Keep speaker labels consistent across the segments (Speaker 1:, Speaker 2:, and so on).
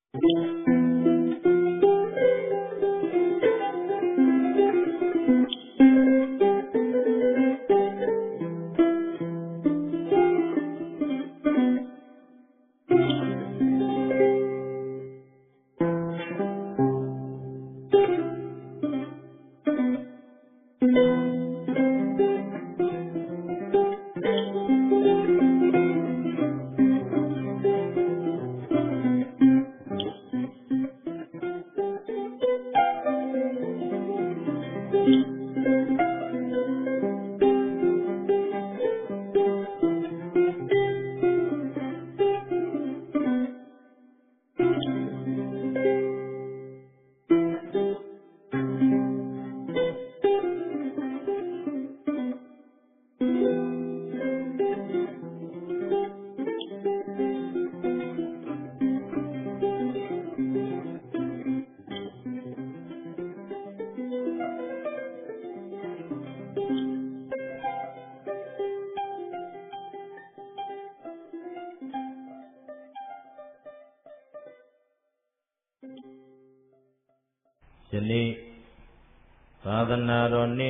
Speaker 1: ယနေ့သာသနာတော်နှစ်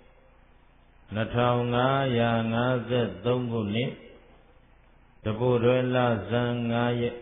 Speaker 1: 2553ခုနှစ်တပုတ်တွဲလဇန်9ရက်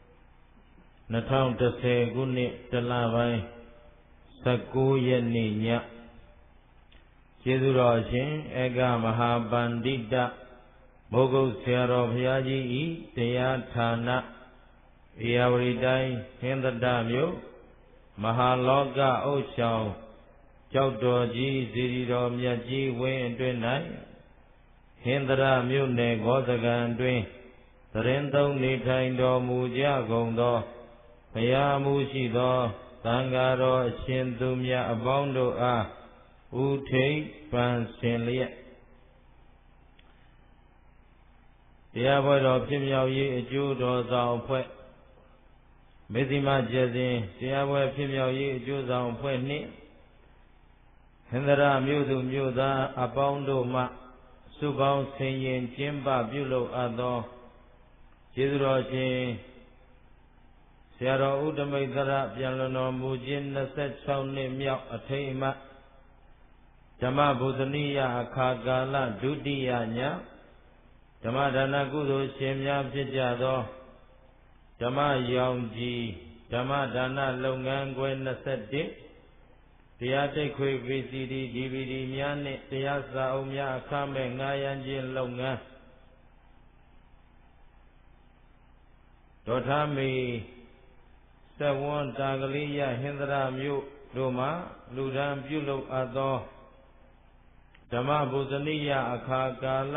Speaker 1: 2010ခုနှစ်တလပိုင်း19ရက်နေ့ညကျေးဇူးတော်အရှင်ဧကမဟာပန္တိတမိုးကုတ်ဆရာတော်ဘုရားကြီးဤတရားဌာနဧရာဝတီတိုင်းဟင်္သတမြို့မဟာလောကအုပ်ဆောင်ကျောက်တော်ကြီးစီရီတော်မြတ်ကြီးဝင်းအတွင်း၌ဟင်္သရမြို့နယ်ဂောသကံအတွင်းသရင်သုံးနေထိုင်တော်မူကြကုန်သောဘုရားမူရှိသောသံဃာတော်အရှင်သူမြတ်အပေါင်းတို့အားဥထိပ်ပန်ဆင်လျက်တရားပွဲတော်ဖြစ်မြောက်ရေးအကျိုးတော်ဆောင်အဖွဲ့မေဇိမကျက်စဉ်တရားပွဲဖြစ်မြောက်ရေးအကျိုးဆောင်အဖွဲ့နှင့်ဟင်္သရမြို့သူမြို့သားအပေါင်းတို့မှစုပေါင်းဆင်ရင်ကျင်းပပြုလုပ်အပ်သောကျေးဇူးတော်ရှင်ဆရာတော်ဥဒမိတ်သရပြန်လွန်တော်မူခြင်း26နှစ်မြောက်အထိမ်းအမှတ်ဓမ္မဗုဒ္ဓနိယအခါကာလဒုတိယညဓမ္မဒါနကုသိုလ်ရှင်များဖြစ်ကြသောဓမ္မယောင်ကြီးဓမ္မဒါနလုပ်ငန်းခွဲ21တရားတိတ်ခွေ VCD DVD များနှင့်တရားစာအုပ်များအခမဲ့ငှားရမ်းခြင်းလုပ်ငန်းဒေါ်ထားမေစက်ဝန်းတာကလေးရဟင်္သရမြို့တို့မှလူဒန်းပြုလုပ်အပ်သောဓမ္မဗုဒ္ဓနိယအခါကာလ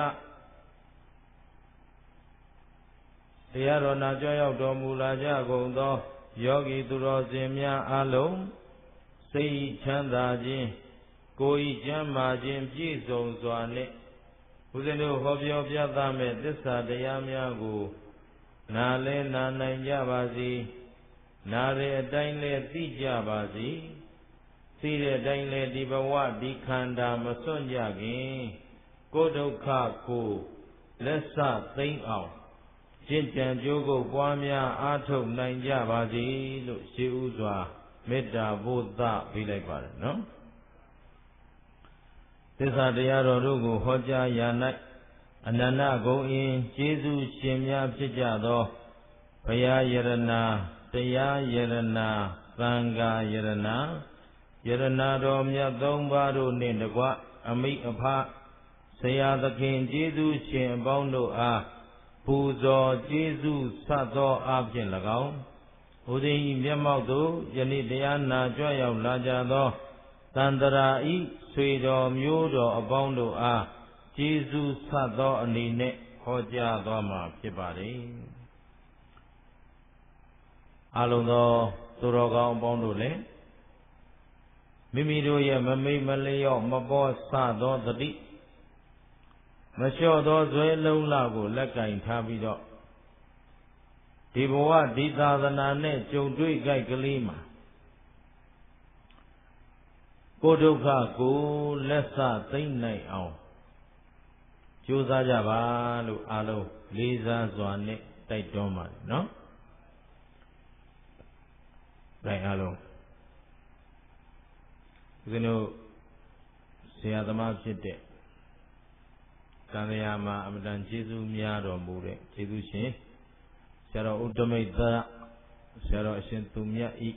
Speaker 1: တရားတော်နာကြွရောက်တော်မူလာကြကုန်သောယောဂီသူတော်စင်များအားလုံးစိတ်ချမ်းသာခြင်းကိုယ်ဤကျမ်းမာခြင်းပြည့်စုံစွာနှင့်ဘုရားတို့ဟောပြောပြသမဲ့သစ္စာတရားများကိုနာလဲနာနိုင်ကြပါစေနာတဲ့အတိုင်းလဲသိကြပါစေသိတဲ့အတိုင်းလဲဒီဘဝဒီခန္ဓာမစွန့်ကြခင်ကိုယ်ဒုက္ခကိုလက်စသိမ့်အောင်ကျင့်ကြံကြိုးကိုပွားများအားထုတ်နိုင်ကြပါစေလို့ရှေးဥစွာမေတ္တာဘုဒ္ဓပေးလိုက်ပါတယ်နော်သစ္စာတရားတော်တို့ကိုဟောကြားရာ၌အနန္တဂုဏ်အင်းကျေးဇူးရှင်များဖြစ်ကြသောဘုရားယရဏတရားယရဏသံဃာယရဏယရဏတော်မြတ်သုံးပါးတို့နှင့်တကွအမိအဖဆရာသခင်ကျေးဇူးရှင်အပေါင်းတို့အားပူဇော်ကျေးဇူးဆတ်သောအားဖြင့်၎င်းဘုရား၏မျက်မှောက်သို့ယနေ့တရားနာကြွရောက်လာကြသောသန္တရာဤဆွေတော်မျိုးတော်အပေါင်းတို့အားကျေးဇူးဆတ်သောအနေနဲ့ဟောကြားသွားမှာဖြစ်ပါတယ်အလုံးသောသူတော်ကောင်းအပေါင်းတို့လည်းမိမိတို့ရဲ့မမိတ်မလျော့မပေါ်ဆသောသတိမလျှော့သောဇွဲလုံးလကိုလက်ကင်ထားပြီးတော့ဒီဘဝဒီသာသနာနဲ့ကြုံတွေ့ကြိုက်ကလေးမှာကိုယ်ဒုက္ခကိုလက်စသိမ့်နိုင်အောင်ကြိုးစားကြပါလို့အားလုံးလေးစားစွာနဲ့တိုက်တွန်းပါတယ်နော် alo Zeno Siadama Chite Kanayama Amadan Jesu Miado Mure Jesu Shin Sero Udomita Sero Shintumia I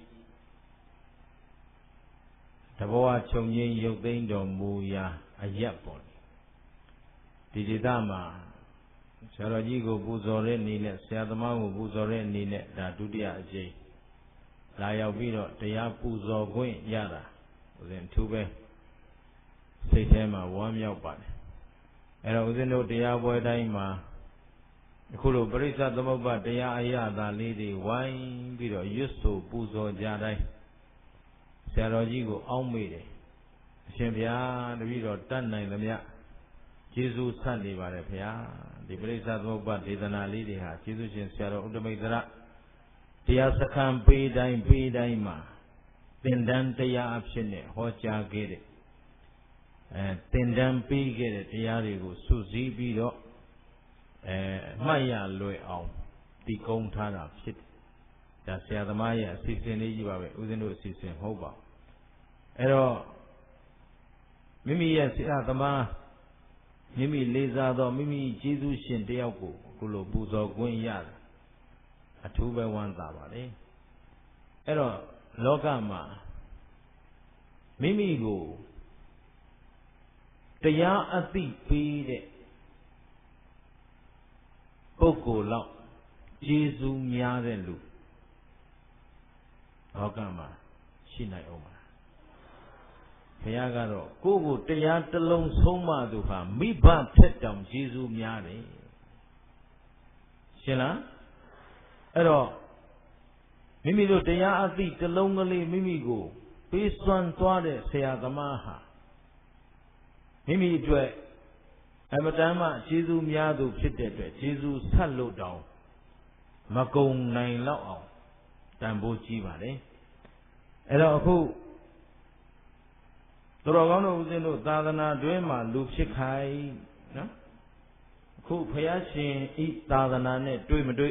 Speaker 1: Taboa Chongyin Yogindo Muya Ayapon Digitama Sero Yigo Buzore Nine Siadama Buzore Nine Dudia J Laya Vido Tea Buzo Gwen Yada Then Tube Satema Wam Yopan and I was in no Diabo Daima Kulu Brisa Domoba Dea Ayada Lady Wine Vido Yusu Buzo Jadai Sarajigo Almede Shembia the Vido Tanna in the Mia Jesus Sunday Varapia the Brisa Domoba Didana Lady Ha Jesus in Sarah Udamidra Tia Sakam Daima Tendantaya Absine Hocha get it and Tendam P get it Yarigo Suzy Bido Maya Loy Al the Gontana Sit that's the other Maya Sisin Ijiba within the system Hoba Ero Mimi yes the Ma Mimi Lizado Mimi Jesus Shin Deago Kulo Buzo Gwen Yad a 2x1 Tabari Ero Logama Mimi go Taya Ati Pide Boko Lao Jesu Myaren Lu Logama Shinai Oma Payagaro Gogo Taya Talong Soma Duha Miba Tetam Jesu Myare Shila Ero Mimi do Taya Ati Talongale Mimi go Based on Twade Sayadamaha Mimi Dwe Amadama Jesu Miadu Pitted Jesus Salo down Magong Nine Lao Tambo Chivare Ero who Torogano Zeno Tadana Dwema Lupikai Who Payashin eat Tadana net Dwemadui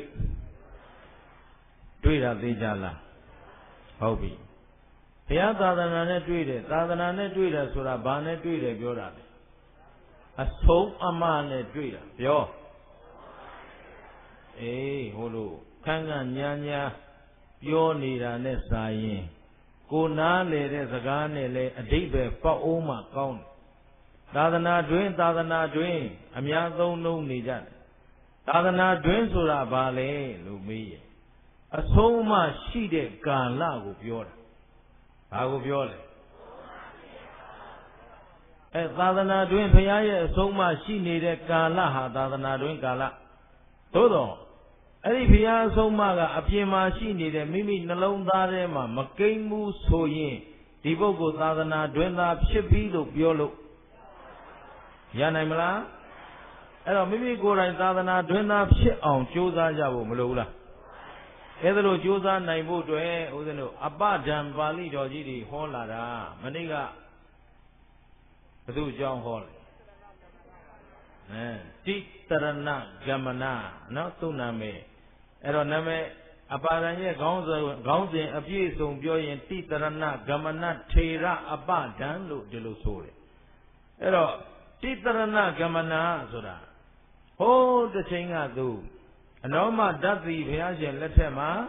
Speaker 1: Dweda Vijala Hobby Pia Tadana net Dwede Tadana net Dweda Sura Bane Dwede Yoda A soap Amane Dweda Yo Holo Kanga Nyanya Pionira Nesayin Kuna Le Zagane Le Adibe Paoma Count Tadana Dwin Amiazo no Nijan Tadana Dwin Sura Bale Lumi A Soma Shide Gala Gubiora Agubiole Tadana Dwin Paya Soma Shi needed Gala Tadana Dwin Gala Todo Arifia Somaga Apima Shi needed Mimi Nalon Darema Makemu Soyin Divogo Tadana Dwina Shipido Biolo Yanamala Ero Mimi Gora Tadana Dwina Ship on Josa Jabo Mulula Edro Josa Naibo Dwe Udeno Abadan Valley Dojidi Holara Maniga Padu John Hall Titarana Gamana Not Tuname Ero Name Abaranye Gonze Abuse on Bioy Titarana Gamana Tera Abadan Lu Delusore Ero Titarana Gamana Sura Hold the Chinga do Anoma Dati Viajan Letema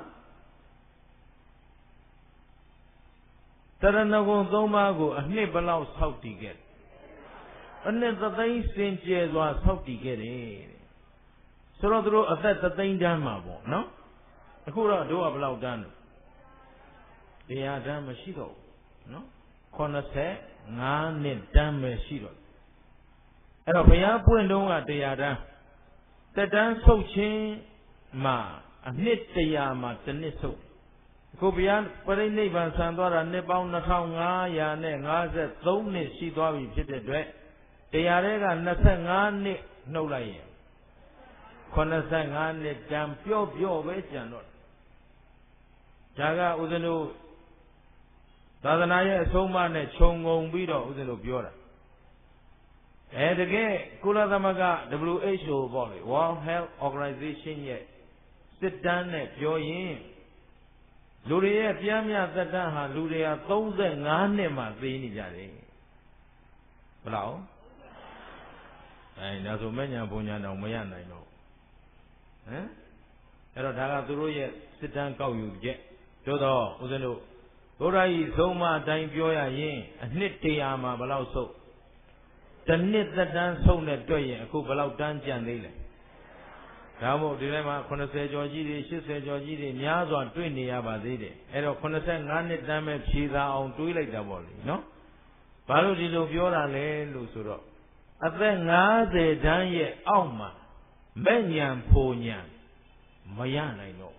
Speaker 1: Taranago Zomago, a Nibalau South Ticket. And then the thing Saint James was South Ticket. So, a set the thing done, no? A Kura do a blow done. They are damn Shido, no? Corner set, none damn Shido. And a Payapu and Donga they are done. The dance so chain ma, a knit the yama, the nisso. Kobian, but in Nevan Sandora, Nebon Natanga, Yane, Naza, Zone, she does it. They are Natanga, no lie. Conasanga, damn pure Western. Jaga Udenu Tadanaya, Soma, Chongo, Bido, Udenu Biora. And again, Kula Damaga, WHO body, World Health Organization yet. Sit down at your yin. လူတွေရဲ့ပြားမြတ်သက်တမ်းဟာလူတွေက35နှစ်မှသိနေကြတယ်ဘယ်လောက်ဒါဆိုမဲ့ညာဘုံညာတော့မရနိုင်တော့ဟမ်အဲ့တော့ဒါကသူတို့ရဲ့စစ်တမ်းကောက်ယူချက်တို့တော့ဦးဇင်းတို့ဘုရားကြီးသုံးမအတိုင်းပြောရရင်အနှစ်100မှာဘယ်လောက်ဆုပ်တစ်နှစ်သက်တမ်းဆုံးနဲ့တွေ့ရင်အခုဘယ်လောက်တန်းကြံသေးလဲဒါမို့ဒီထဲမှာ80ကျော်ကြီးတွေ80ကျော်ကြီးတွေများစွာတွေ့နေရပါသေးတယ်အဲ့တော့85နှစ်တန်းပဲဖြေသာအောင်တွေးလိုက်တာပေါ့လေနော်ဘာလို့ဒီလိုပြောတာလဲလို့ဆိုတော့အသက်50တန်းရဲ့အောက်မှာမဲ့ညံဖိုညံမရနိုင်တော့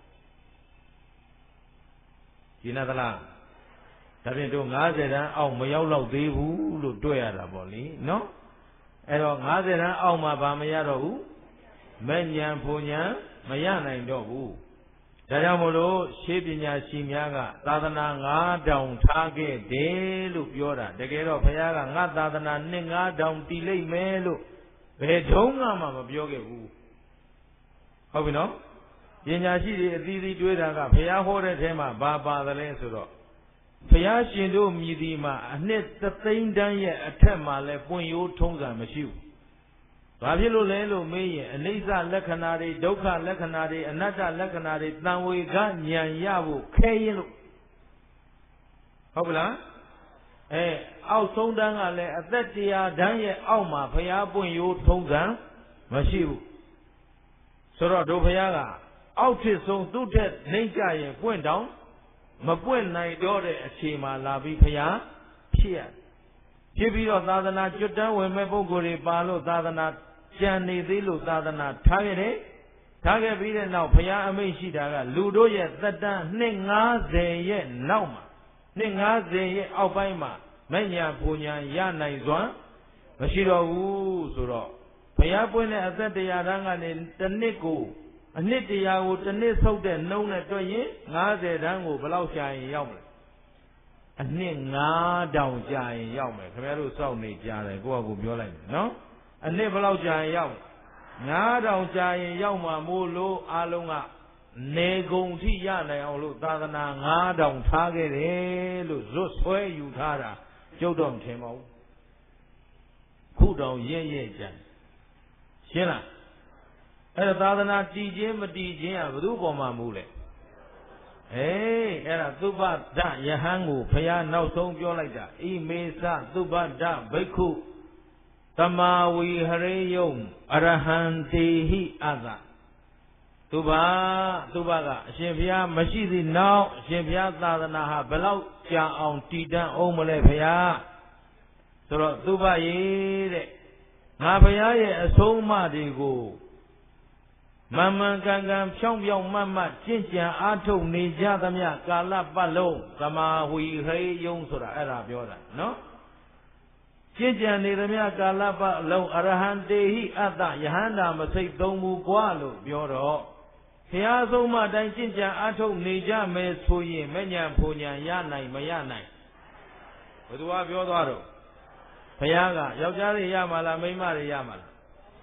Speaker 1: ဒီနာသလားဒါဖြင့်တို့50တန်းအောက်မရောက်တော့သေးဘူးလို့တွေ့ရတာပေါ့လေနော်အဲ့တော့50တန်းအောက်မှာဗာမရတော့ဘူးမဲ့ညံဖိုညံမရနိုင်တော့ဘူးဒါကြောင့်မို့လို့ရှေးပညာရှိများကသာသနာ9000ထားခဲ့တယ်လို့ပြောတာတကယ်တော့ဘုရားကငါသာသနာနှစ်9000တည်လိမ့်မယ်လို့ဘယ်တုန်းကမှမပြောခဲ့ဘူးဟုတ်ပြီနော်ပညာရှိတွေအသီးသီးတွေးတာကဘုရားဟောတဲ့ထဲမှာဘာပါသလဲဆိုတော့ဘုရားရှင်တို့မြည်ဒီမှာအနှစ်သိန်းတန်းရဲ့အထက်မှာလဲပွင့်ရိုးထုံးစံမရှိဘူးဘာဖြစ်လို့လဲလို့မေးရင်အနိစ္စလက္ခဏာတွေဒုက္ခလက္ခဏာတွေအနတ္တလက္ခဏာတွေတန်ဝေကဉာဏ်ရဖို့ခဲရင်လို့ဟုတ်ပလားအောက်ဆုံးတန်းကလည်းအသက်100တန်းရဲ့အောက်မှာဘုရားပွင့်ရိုးထုံးစံမရှိဘူးဆိုတော့တို့ဘုရားကအောက်ဖြစ်ဆုံးသူ့ထက်နှိမ့်ကြရင်ပွင့်တောင်မပွင့်နိုင်တော့တဲ့အချိန်မှာလာပြီးဘုရားဖြစ်ရဖြစ်ပြီးတော့သာသနာကျွတ်တန်းဝင်မဲ့ပုဂ္ဂိုလ်တွေပါလို့သာသနာကြံနေသေးလို့သာသနာထားခဲ့တယ်ထားခဲ့ပြီးတဲ့နောက်ဘုရားအမိန့်ရှိတာကလူတို့ရဲ့သက်တမ်းနှစ်90ရဲ့နောက်မှာနှစ်90ရဲ့အောက်ပိုင်းမှာမညာပူညာရနိုင်စွာမရှိတော့ဘူးဆိုတော့ဘုရားပွင့်တဲ့အသက်100တန်းကနေတစ်နှစ်ကိုအနှစ်100ကိုတစ်နှစ်ဆုပ်တဲ့နှုံးနဲ့တွက်ရင်50တန်းကိုဘယ်လောက်ရှာရင်ရောက်မလဲအနှစ်9000ကြာရင်ရောက်မယ်ခင်ဗျားတို့စောင့်နေကြတယ်ကိုယ့်အကူပြောလိုက်မယ်နော်အနှစ်ဘယ်လောက်ကြာရင်ရောက်9000ကြာရင်ရောက်မှာမို့လို့အားလုံးကနေကုန်ထိရနိုင်အောင်လို့သာသနာ9000ထားခဲ့တယ်လို့ဇွတ်ဆွဲယူထားတာကျုပ်တော့မထင်ပါဘူးခုတောင်ရဲ့ကြံရှင်းလားအဲ့ဒါသာသနာတည်ခြင်းမတည်ခြင်းကဘယ်သူပေါ်မှာမူလဲအဲ့ဒါသုဘဒယဟန်ကိုဘုရားနောက်ဆုံးပြောလိုက်တာဣမေသသုဘဒဘိက္ခုတမာဝီဟရေယုံအရဟံတေဟိအသသုဘကအရှင်ဘုရားမရှိသေးနောက်အရှင်ဘုရားသာသနာဟာဘယ်လောက်ကြာအောင်တည်တံ့အောင်မလဲဘုရားဆိုတော့သုဘရေတဲ့ငါဘုရားရဲ့အဆုံးအမတွေကိုမှန်မှန်ကန်ကန်ဖြောင်းဖြောင်းမတ်မတ်ကျင့်ကြံအားထုတ်နေကြသမျှကာလပတ်လုံးသမာဝီဟရေယုံဆိုတာအဲ့ဒါပြောတာနော်ကျင့်ကြံနေသမျှကာလပတ်လုံးအရဟံတေဟိအတ္တယဟန္တာမစိတ်သုံးဘူးကွာလို့ပြောတော့ဘုရားဆုံးမတိုင်းကျင့်ကြံအားထုတ်နေကြမယ်ဆိုရင်မဉဏ်ဖွဉဏ်ရနိုင်မရနိုင်ဘယ်သူကပြောသွားတော့ဘုရားကယောက်ျားတွေရမှာလားမိန်းမတွေရမှာလား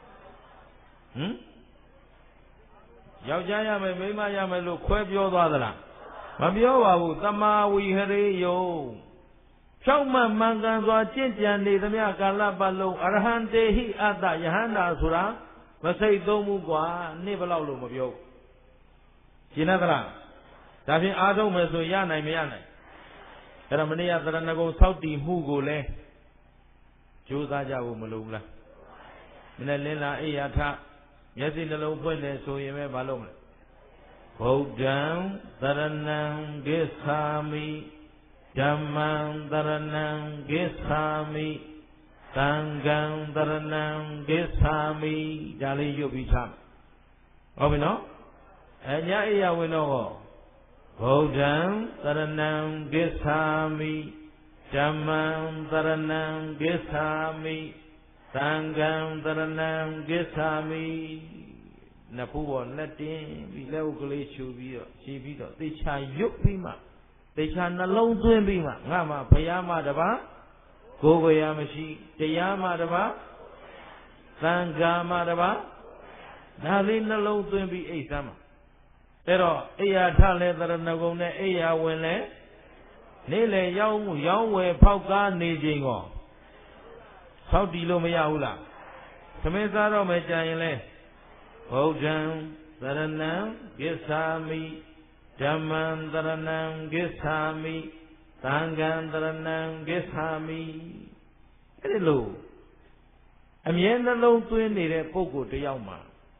Speaker 1: ယောက်ျားရမယ်မိန်းမရမယ်လို့ခွဲပြောသွားသလားမပြောပါဘူးတမာဝီဟရေယုံဖြောင့်မတ်မှန်ကန်စွာကျင့်ကြံနေသမျှကာလပတ်လုံးအရဟံတေဟိအတ္တယဟန္တာဆိုတာမစိတ်သုံးဘူးကွာနှစ်ဘယ်လောက်လို့မပြောရှင်းသလားဒါဖြင့်အားထုတ်မယ်ဆိုရနိုင်မရနိုင်အဲ့တော့မနေ့ကသရဏဂုံဆောက်တည်မှုကိုလည်းကြိုးစားကြဖို့မလိုဘူးလားမနေ့လင်းလာအိယာထမျက်စိနှလုံးဖွင့်တယ်ဆိုရင်ပဲမလုပ်မလဲဗုဒ္ဓံသရဏံဂစ္ဆာမိဓမ္မံသရဏံဂစ္ဆာမိသံဃံသရဏံဂစ္ဆာမိဒါလေးရုပ်ပြီးထားဟုတ်ပြီနော်ညအိယာဝင်တော့ဗုဒ္ဓံသရဏံဂစ္ဆာမိဓမ္မံသရဏံဂစ္ဆာမိသံဃံသရဏံဂစ္ဆာမိနှစ်ဖူးပေါ်လက်တင်းပြီးလက်ဥကလေးခြူပြီးတော့ခြေပြီးတော့သေချာရွတ်ပြီးမှသေချာနှလုံးသွင်းပြီးမှငါမှဘုရားမှတပါးကိုယ်ကိုယ်ရမရှိတရားမှတပါးသံဃာမှတပါးဒါလေးနှလုံးသွင်းပြီးအိတ်စမ်းမှာအဲ့တော့အိယာထလဲသရဏဂုံနဲ့အိယာဝင်လဲနေ့လေရောင်းဝယ်ဖောက်ကားနေချိန်ကောဆောက်တည်လို့မရဘူးလားသမင်းစားတော့မယ်ကြာရင်လဲဗုဒ္ဓံသရဏံဂစ္ဆာမိဓမ္မံသရဏံဂစ္ဆာမိသံဃံသရဏံဂစ္ဆာမိအဲ့ဒီလိုအမြဲနှလုံးသွင်းနေတဲ့ပုဂ္ဂိုလ်တယောက်မှာ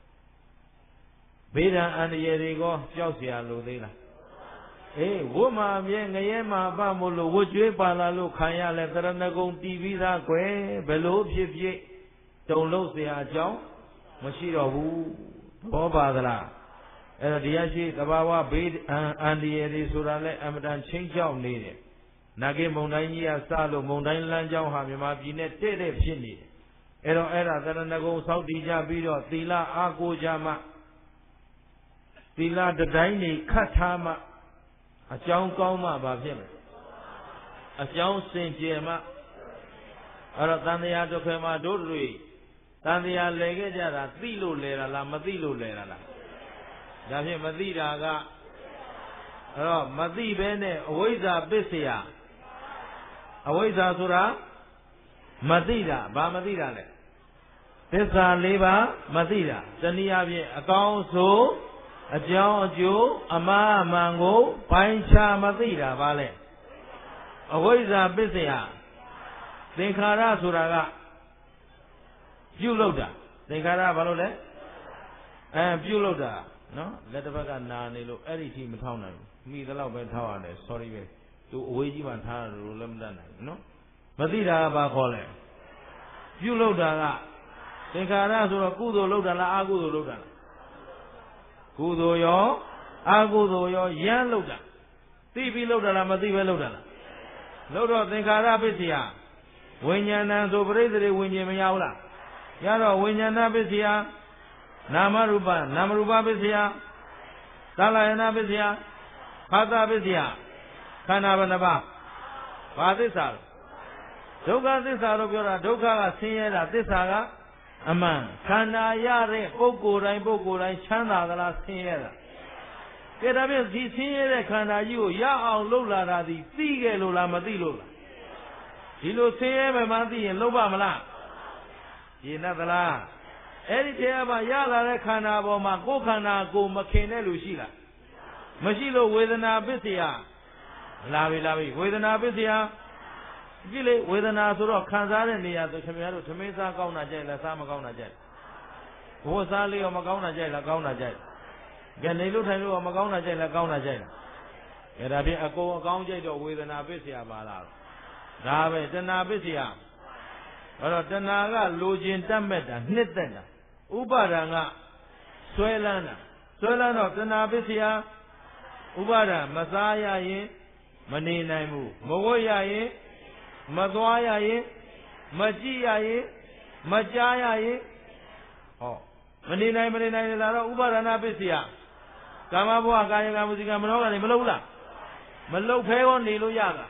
Speaker 1: ဘေးဒဏ်အန္တရာယ်တွေကိုကြောက်เสียလို့သေးလားအေးဝတ်မှာအမြဲငရဲမှာပမို့လို့ဝတ်ကြွေးပါလာလို့ခံရလဲတရဏဂုံတီးပြီးသားကွယ်ဘယ်လိုဖြစ်ဖြစ်တုံလို့เสียအကြောင်းမရှိတော့ဘူးဘောပါသလားအဲ့တော့တရားရှိသဘာဝဘေးအန္တရာယ်တွေဆိုတာလဲအမတန်ချင်းချောက်နေတယ်နာဂိမုန်တိုင်းကြီးကစလို့မုန်တိုင်းလမ်းကြောင်းဟာမြန်မာပြည်နဲ့တဲ့တဲ့ဖြစ်နေတယ်အဲ့တော့အဲ့ဒါတရဏဂုံစောင့်တည်ကြပြီးတော့သီလအားကိုးကြမှသီလတတိုင်းနေခတ်ထားမှအကြောင်းကောင်းမှဘာဖြစ်မလဲအကြောင်းစင်ကြယ်မှအဲ့တော့တန်တရားဒုက္ခမှာတို့တွေတန်တရားလဲခဲ့ကြတာသိလို့လဲတာလားမသိလို့လဲတာလားဒါဖြင့်မသိတာကအဲ့တော့မသိဘဲနဲ့အဝိဇ္ဇာပစ္စယအဝိဇ္ဇာဆိုတာမသိတာဘာမသိတာလဲသစ္စာ၄ပါးမသိတာတနည်းအားဖြင့်အကောင်းဆိုအကြောင်းအကျိုးအမှားအမှန်ကိုပိုင်းခြားမသိတာပါလေအဝိဇ္ဇာပစ္စယသင်္ခါရဆိုတာကပြုလုပ်တာသင်္ခါရဘာလို့လဲပြုလုပ်တာနော်လက်တစ်ဖက်ကနာနေလို့အဲ့ဒီထိမထောင်းနိုင်ဘူးမိသလောက်ပဲထောက်ရတယ် sorry ပဲသူအဝေးကြီးမှထားတယ်လို့လည်းမတတ်နိုင်ဘူးနော်မသိတာကဘာခေါ်လဲပြုလုပ်တာကသင်္ခါရဆိုတော့ကုသိုလ်လုပ်တာလားအကုသိုလ်လုပ်တာလားကုသိုလ်ရောအကုသိုလ်ရောရမ်းလုပ်တာသိပြီးလုပ်တာလားမသိပဲလုပ်တာလားလုပ်တော့သင်္ခါရပစ္စယဝိညာဏံဆိုပရိသေဝိညာဉ်မရဘူးလားရတော့ဝိညာဏပစ္စယနာမရူပပစ္စယသလယနာပစ္စယဖာသပစ္စယခန္ဓာဘယ်နှပါးဘာသစ္စာဒုက္ခသစ္စာလို့ပြောတာဒုက္ခကဆင်းရဲတာသစ္စာကအမှန်ခန္ဓာရတဲ့ပုဂ္ဂိုလ်တိုင်းချမ်းသာသလားဆင်းရဲတာကဲဒါဖြင့်ဒီဆင်းရဲတဲ့ခန္ဓာကြီးကိုရအောင်လှုပ်လာတာဒီသိခဲ့လို့လားမသိလို့လားဒီလိုဆင်းရဲမှမှသိရင်လှုပ်ပါမလားရှင်းသလားအဲ့ဒီတရားမှာရလာတဲ့ခန္ဓာပေါ်မှာကိုယ်ခန္ဓာကိုမခင်တဲ့လူရှိလားမရှိလို့ဝေဒနာပစ္စယလာပြီဝေဒနာပစ္စယကြည့်လေဝေဒနာဆိုတော့ခံစားတဲ့နေရာဆိုခင်ဗျားတို့သမင်းစားကောင်းတာကြိုက်လားစားမကောင်းတာကြိုက်ဘိုးစားလေးရောမကောင်းတာကြိုက်လားကောင်းတာကြိုက်ကနေလို့ထိုင်လို့ရောမကောင်းတာကြိုက်လားကောင်းတာကြိုက်လားအဲ့ဒါဖြင့်အကုန်အကောင်းကြိုက်တော့ဝေဒနာပစ္စယပါလားဒါပဲတဏှာပစ္စယအဲ့တော့တဏှာကလိုချင်တတ်မဲ့တာနှစ်သက်တာဥပါဒံကဆွဲလန်းတာဆွဲလန်းတော့တဏှာပစ္စယဥပါဒံမစားရရင်မနေနိုင်ဘူးမဝတ်ရရင်မသွားရရင်မကြည့်ရရင်မကြားရရင်ဟောမနေနိုင်လာတော့ဥပါဒနာပစ္စယကာမဘဝကာယကမုစိကမနောကလည်းမလုပ်ဘူးလားမလုပ်ဖဲကောနေလို့ရတာ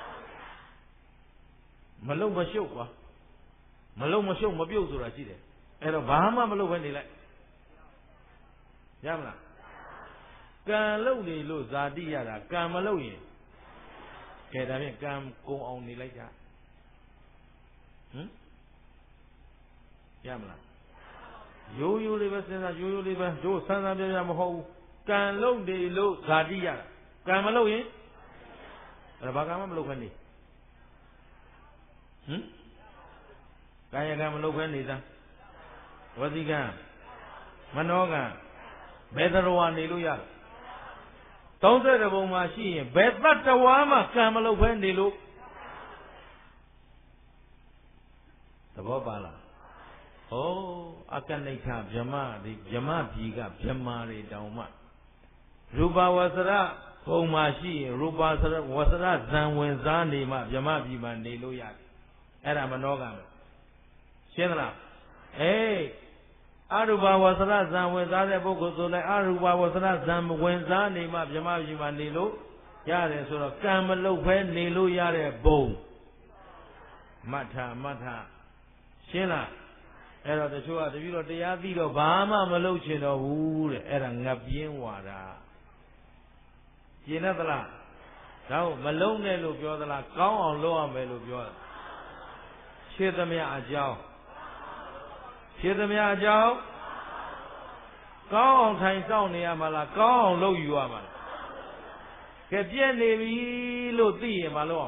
Speaker 1: မလုပ်မရှုပ်ကွာမလုပ်မရှုပ်မပြုတ်ဆိုတာရှိတယ်အဲ့တော့ဘာမှမလုပ်ဘဲနေလိုက်ရမလားကံလုပ်နေလို့ဇာတိရတာကံမလုပ်ရင်ကဲဒါဖြင့်ကံကုံအောင်နေလိုက်ကြရမလားရိုးရိုးလေးပဲစဉ်းစားရိုးရိုးလေးပဲတို့ဆန်းဆန်းပြပြမဟုတ်ဘူးကံလုပ်နေလို့ဇာတိရတာကံမလုပ်ရင်အဲ့ဒါဘာကံမှမလုပ်ခနဲ့ကာယကံမလုပ်ခဲနေတာဝစီကံမနောကံဘယ်တော်ဝါနေလို့ရလဲ30ပုံမှာရှိရင်ဘယ်တတ္တဝါမှကံမလုပ်ခဲနေလို့သဘောပါလားဩအကနိဋ္ဌဗြဟ္မဒီဗြဟ္မပြီကဗြဟ္မာတွေတောင်မှရူပဝဆရပုံမှာရှိရင်ရူပဝဆရဇံဝင်စားနေမှဗြဟ္မပြီမှနေလို့ရတယ်အဲ့ဒါမနောကံရှင်းသလားအေးအရူပဝဆရဇံဝင်စားတဲ့ပုဂ္ဂိုလ်ဆိုလိုက်အရူပဝဆရဇံဝင်စားနေမှဗြဟ္မပြီမှနေလို့ရတယ်ဆိုတော့ကံမလုပ်ဖဲနေလို့ရတဲ့ဘုံမထရှင်းလားအဲ့တော့တချို့ကတပည့်တော်တရားသိတော့ဘာမှမလုပ်ချင်တော့ဘူးတဲ့အဲ့ဒါငပြင်းဝါဒကျင်တတ်သလားဒါကိုမလုံးနဲ့လို့ပြောသလားကောင်းအောင်လုပ်ရမယ်လို့ပြောတာဖြစ်သမျှအကြောင်းဖြစ်သမျှအကြောင်းကောင်းအောင်ထိုင်စောင့်နေရမှာလားကောင်းအောင်လုပ်ယူရမှာလားကဲပြည့်နေပြီလို့သိရင်မလို့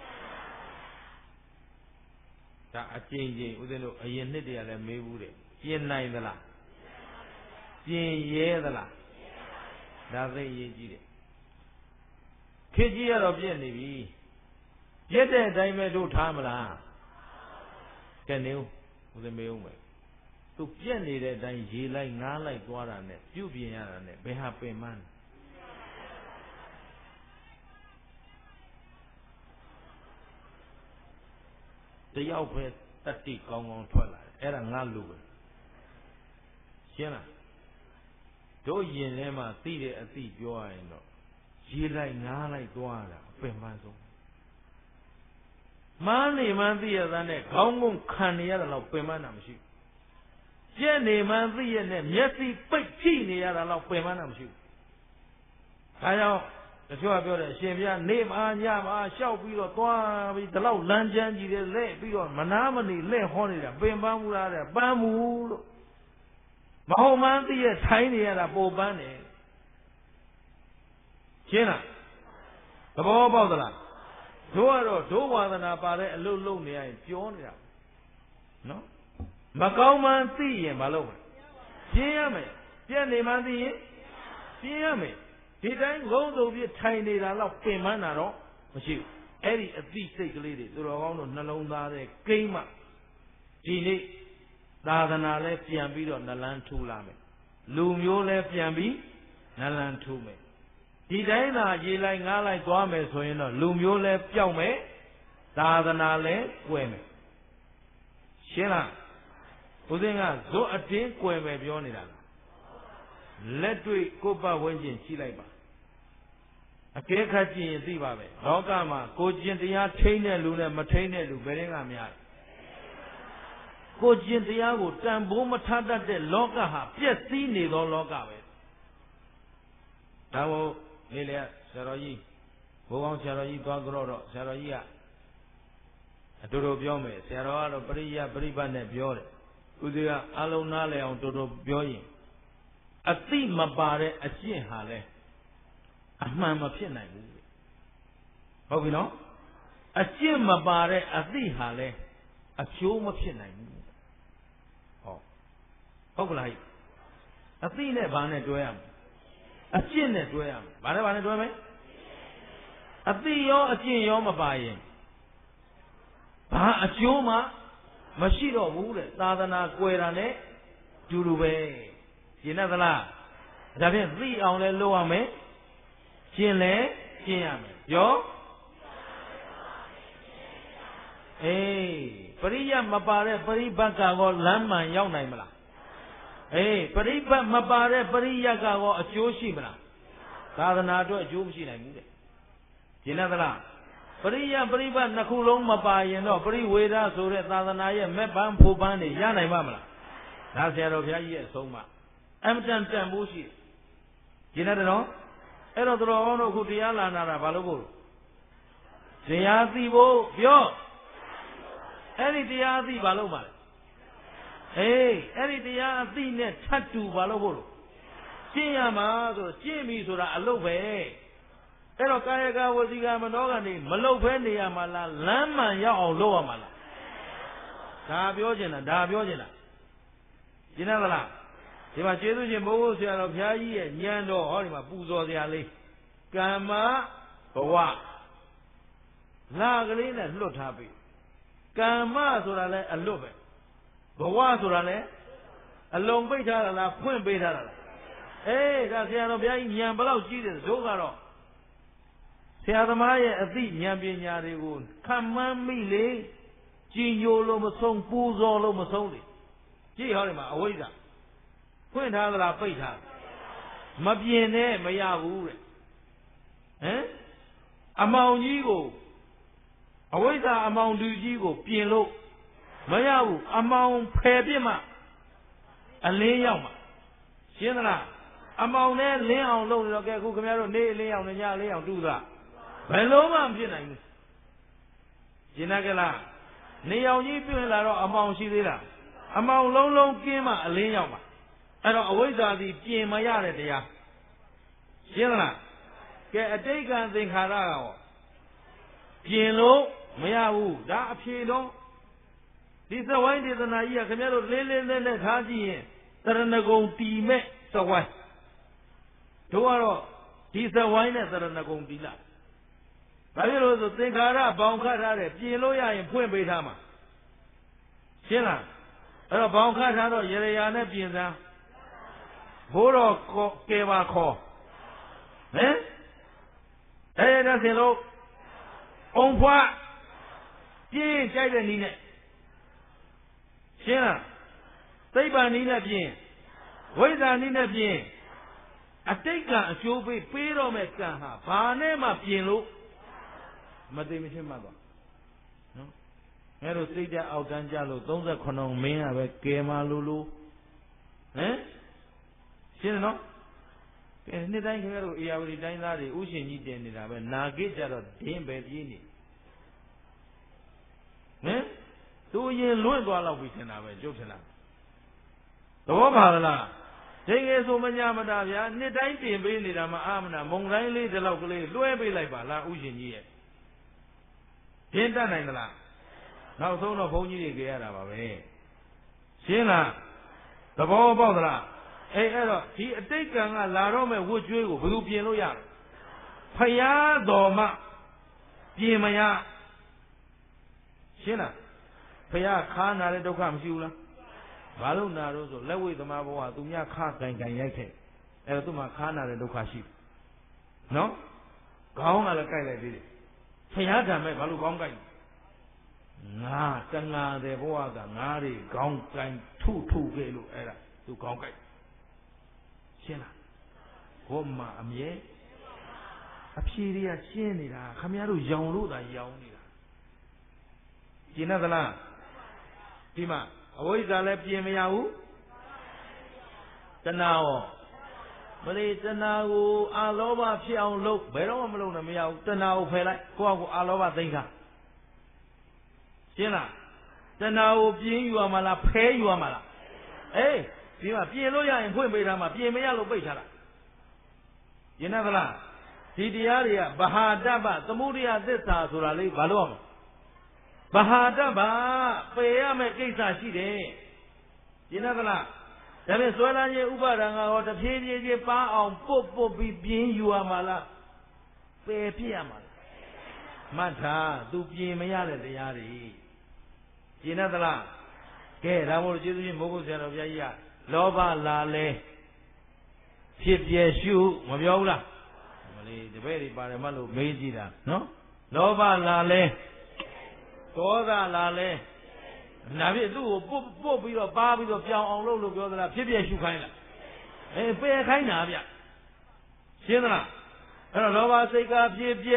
Speaker 1: ဒါအကျဉ်းချင်းဦးဇင်းတို့အရင်နှစ်တည်းကလည်းမေးဘူးတဲ့ပြင်နိုင်သလားပြင်ရဲသလားဒါသိရေးကြည့်တယ်ခေကြီးရတော့ပြည့်နေပြီပြည့်တဲ့အတိုင်းပဲတို့ထားမလားကဲနေဦးဇင်းမေးဦးမယ်သူပြည့်နေတဲ့အတိုင်းရေလိုက်ငားလိုက်သွားတာနဲ့ပြုတ်ပြင်ရတာနဲ့ဘယ်ဟာပင်မန်းတယောက်ပဲတတိကောင်းကောင်းထွက်လာတယ်အဲ့ဒါငါလူပဲရှင်းလားတို့ယင်ထဲမှာသိတဲ့အသိပြောရရင်တော့ရေလိုက်ငားလိုက်သွားတာအပင်ပန်းဆုံးမားနေမှန်းသိရတဲ့နဲ့ခေါင်းငုံခံနေရတာတော့ပင်ပန်းတာမရှိဘူးကျက်နေမှန်းသိရတဲ့မျက်စိပိတ်ကြည့်နေရတာတော့ပင်ပန်းတာမရှိဘူးဒါကြောင့်တချို့ကပြောတယ်အရှင်ဘုရားနေပါညပါရှောက်ပြီးတော့သွားပြီးဒီလောက်လမ်းချမ်းကြီးတယ်လဲပြီးတော့မနာမနေလဲဟောနေတာပင်ပန်းမှုလားတဲ့ပန်းမှုလို့မဟုတ်မှန်းသိရထိုင်းနေရတာပိုပန်းတယ်ရှင်းလားသဘောပေါက်သလားတို့ကတော့ဒုဝါဒနာပါတဲ့အလုပ်လုပ်နေရရင်ပြောနေတာနော်မကောင်းမှန်းသိရင်မလုပ်ဘူးပြင်းရမယ်ပြက်နေမှန်းသိရင်ပြင်းရမယ်ဒီတိုင်းငုံစုံပြထိုင်နေတာတော့ပင်ပန်းတာတော့မရှိဘူးအဲ့ဒီအသိစိတ်ကလေးတွေသူတော်ကောင်းတို့နှလုံးသားတဲ့ကိန်းမှဒီနေ့သာသနာလဲပြန်ပြီးတော့နလန်းထူလာမယ်လူမျိုးလဲပြန်ပြီးနလန်းထူမယ်ဒီတိုင်းသာရေလိုက်ငားလိုက်သွားမယ်ဆိုရင်တော့လူမျိုးလဲပျောက်မယ်သာသနာလဲကွယ်မယ်ရှင်းလားဦးဇင်းကဇွတ်အတင်းကွယ်မယ်ပြောနေတာလက်တွေ့ကိုယ်ပတ်ဝန်းကျင်ရှိလိုက်ပါအကဲခတ်ကြည့်ရင်သိပါပဲလောကမှာကိုကျင့်တရားထိန်းတဲ့လူနဲ့မထိန်းတဲ့လူဘယ်ရင်ကများကိုကျင့်တရားကိုတန်ဖိုးမထားတတ်တဲ့လောကဟာပျက်စီးနေသောလောကပဲဒါမို့လေလေဆရာတော်ကြီးဘိုးကောင်းဆရာတော်ကြီးသွားကြတော့ဆရာတော်ကြီးကအတူတူပြောမယ်ဆရာတော်ကတော့ပရိယပရိပတ်နဲ့ပြောတယ်ဦးဇေကအလုံးနားလည်အောင်တူတူပြောရင်အသိမပါတဲ့အကျင့်ဟာလဲအမှန်မဖြစ်နိုင်ဘူးဟုတ်ပြီနော်အကျင့်မပါတဲ့အသိဟာလဲအကျိုးမဖြစ်နိုင်ဘူးဟုတ်ကလားအသိနဲ့ဘာနဲ့တွဲရမလဲအကျင့်နဲ့တွဲရမယ်ဘာနဲ့တွဲမလဲအသိရောအကျင့်ရောမပါရင်ဘာအကျိုးမှမရှိတော့ဘူးတဲ့သာသနာကွယ်တာနဲ့တူတူပဲရှင်းသလားဒါဖြင့်သိအောင်လဲလုပ်ရမယ်ကျင့်လဲကျင့်ရမယ်ရောအေးပရိယမပါတဲ့ပရိပတ်ကောလမ်းမှန်ရောက်နိုင်မလားအေးပရိပတ်မပါတဲ့ပရိယတ်ကောအကျိုးရှိမလားသာသနာအတွက်အကျိုးမရှိနိုင်ဘူးတဲ့ရှင်းသလားပရိယပရိပတ်နှစ်ခုလုံးမပါရင်တော့ပရိဝေဒဆိုတဲ့သာသနာရဲ့မဲ့ပန်းဖို့ပန်းတွေရနိုင်ပါမလားဒါဆရာတော်ဘုရားကြီးရဲ့အဆုံးအမအမတန်တန်ဖို့ရှိရှင်းတယ်နော်အဲ့တော့တော်ကောင်းတို့အခုတရားလာနာတာဘာလို့ဖို့တရားသိဖို့ပြောအဲ့ဒီတရားသိဘာလို့ပါလဲအေးအဲ့ဒီတရားအသိနဲ့ထပ်တူဘာလို့ဖို့ကျင့်ရမှာဆိုကျင့်ပြီဆိုတာအလုပ်ပဲအဲ့တော့ကာယကဝစီကမနောကနေမလုပ်ဘဲနေရမှာလားလမ်းမှန်ရောက်အောင်လုပ်ရမှာလားဒါပြောချင်တာရှင်းသလားဒီမှာကျေးဇူးရှင်ဘိုးဘုဆရာတော်ဘုရားကြီးရဲ့ဉာဏ်တော်ဟောဒီမှာပူဇော်စရာလေးကမ္မဘဝလာကလေးနဲ့လွတ်ထားပြီကမ္မဆိုတာလဲအလွတ်ပဲဘဝဆိုတာလဲအလုံးပိတ်ထားတာလားဖွင့်ပေးထားတာလားအေးဒါဆရာတော်ဘုရားကြီးဉာဏ်ဘယ်လောက်ရှိတယ်တို့ကတော့ဆရာသမားရဲ့အသိဉာဏ်ပညာတွေကိုခံမှန်းမိလေကြည်ညိုလို့မဆုံးပူဇော်လို့မဆုံးလေကြည့်ဟောဒီမှာအဝိဇ္ဇာဖွင့်ထားသလားပိတ်ထားမပြင်နဲ့မရဘူးတဲ့ဟမ်အမောင်ကြီးကိုအဝိဇ္ဇာအမောင်လူကြီးကိုပြင်လို့မရဘူးအမောင်ဖယ်ပြစ်မှအလင်းရောက်မှာရှင်းသလား among ne linအောင်လုပ်တော့ကဲအခုခင်ဗျားတို့နေလင်းအောင်ညလင်းအောင်တူတာဘယ်လုံးမှမဖြစ်နိုင်ဘူးရှင်းတယ်ကလားနေအောင်ကြီးပြင်လာတော့အမောင်ရှိသေးလားအမောင်လုံးလုံးကင်းမှအလင်းရောက်ပါအဲ့တော့အဝိဇ္ဇာသည်ပြင်မရတဲ့တရားရှင်းလားကဲအတိတ်ကံသင်္ခါရကရောပြင်လို့မရဘူးဒါအဖြေတော့ဒီသဝိုင်းဒေသနာကြီးကခင်ဗျားတို့လေးလေးနဲ့ထားကြည့်ရင်တရဏဂုံတီမဲ့သဝိုင်းတို့ကတော့ဒီသဝိုင်းနဲ့တရဏဂုံတီလာဘာဖြစ်လို့ဆိုသင်္ခါရဘောင်ခတ်ထားတယ်ပြင်လို့ရရင်ဖွင့်ပေးထားမှာရှင်းလားအဲ့တော့ဘောင်ခတ်ထားတော့ရေရာနဲ့ပြင်စမ်းဘိုးတော်ကဲပါခေါ်ဟမ်အဲ့ဒါဆင်လို့အောင်ဖွားပြင်းကြိုက်တဲ့နည်းနဲ့ရှင်းလားသိပ္ပံနည်းနဲ့ပြင်ဝိဇ္ဇာနည်းနဲ့ပြင်အတိတ်ကအကျိုးပေးတော့မဲ့ကံဟာဘာနဲ့မှပြင်လို့မသိမချင်းမှတော့နော်ငါတို့စိတ်ဓာတ်အောက်တန်းကြလို့38မင်းကပဲကဲမလို့ဟမ်ရှင်းနော်ကဲနှစ်တိုင်းခင်ဗျားတို့အေယာဝတီတိုင်းသားတွေဥရှင်ကြီးတင်နေတာပဲနာဂိကြတော့ဒင်းပဲပြေးနေဟမ်သူရင်လွင့်သွားတော့ပြီထင်တာပဲကျုပ်ထင်တာသဘောပါလားဒိငယ်ဆိုမညာမတာဗျာနှစ်တိုင်းတင်ပေးနေတာမှအာမနာမုံတိုင်းလေးဒီလောက်ကလေးလွှဲပေးလိုက်ပါလားဥရှင်ကြီးရဲ့ရှင်းတတ်နိုင်သလားနောက်ဆုံးတော့ဘုန်းကြီးတွေကြရတာပါပဲရှင်းလားသဘောပေါက်သလားအဲ့တော့ဒီအတိတ်ကံကလာတော့မဲ့ဝတ်ကြွေးကိုဘယ်သူပြင်လို့ရလဲဖယားတော်မှပြင်မရရှင်းလားဖယားခါနာတဲ့ဒုက္ခမရှိဘူးလားဘာလို့နာတော့ဆိုလက်ဝိသမားဘဝသူများခါကင်ရိုက်ခဲ့အဲ့တော့သူမှခါနာတဲ့ဒုက္ခရှိတယ်နော်ခေါင်းကလည်းကြိုက်လိုက်သေးတယ်ဖယားဓာမဲ့ဘာလို့ခေါင်းကြိုက်ငါတဏှာတဲ့ဘဝကငါတွေခေါင်းကြိုင်ထုခဲ့လို့အဲ့ဒါသူခေါင်းကြိုက်ရှင်းလားဘုမအမြဲအဖြေတွေကရှင်းနေတာခမရတို့ရောင်လို့သာရောင်နေတာရှင်းသလားဒီမှာအဝိဇ္ဇာလည်းပြင်မရဘူးတဏှာရောမလေးတဏှာကိုအာလောဘဖြစ်အောင်လုပ်ဘယ်တော့မှမလုပ်နဲ့မရဘူးတဏှာကိုဖယ်လိုက်ကိုယ့်အကူအာလောဘသိမ့်ခါရှင်းလားတဏှာကိုပြင်းယူရမှာလားဖဲယူရမှာလားအေးဒီမှာပြင်လို့ရရင်ဖွင့်ပေးထားမှာပြင်မရလို့ပိတ်ထားတာရှင်းသလားဒီတရားတွေကဗဟာတ္တပသမုဒယသစ္စာဆိုတာလေးဘာလို့အောင်ဗဟာတ္တပပယ်ရမယ့်ကိစ္စရှိတယ်ရှင်းသလားဒါပေမဲ့ဆွဲလန်းခြင်းဥပါဒံကဟောတဖြည်းဖြည်းချင်းပါအောင်ပုတ်ပြီးပြင်းယူရမှာလားပယ်ဖြစ်ရမှာလားမှတ်ထားသူပြင်မရတဲ့တရားတွေရှင်းသလားကဲဒါမို့ကျေးဇူးရှင်မိုးကုတ်ဆရာတော်ဘုရားကြီးကလောဘလာလဲဖြစ်ပြရှုမပြောဘူးလားမလေးတပည့်တွေပါတယ်မလို့မေးကြည့်တာနော်လောဘလာလဲဒေါသလာလဲနာပြီသူ့ကိုပုတ်ပြီးတော့ပါပြီးတော့ပြောင်းအောင်လုပ်လို့ပြောသလားဖြစ်ပြရှုခိုင်းလားအေးပယ်ခိုင်းတာဗျရှင်းသလားအဲ့တော့လောဘစိတ်ကဖြစ်ပြ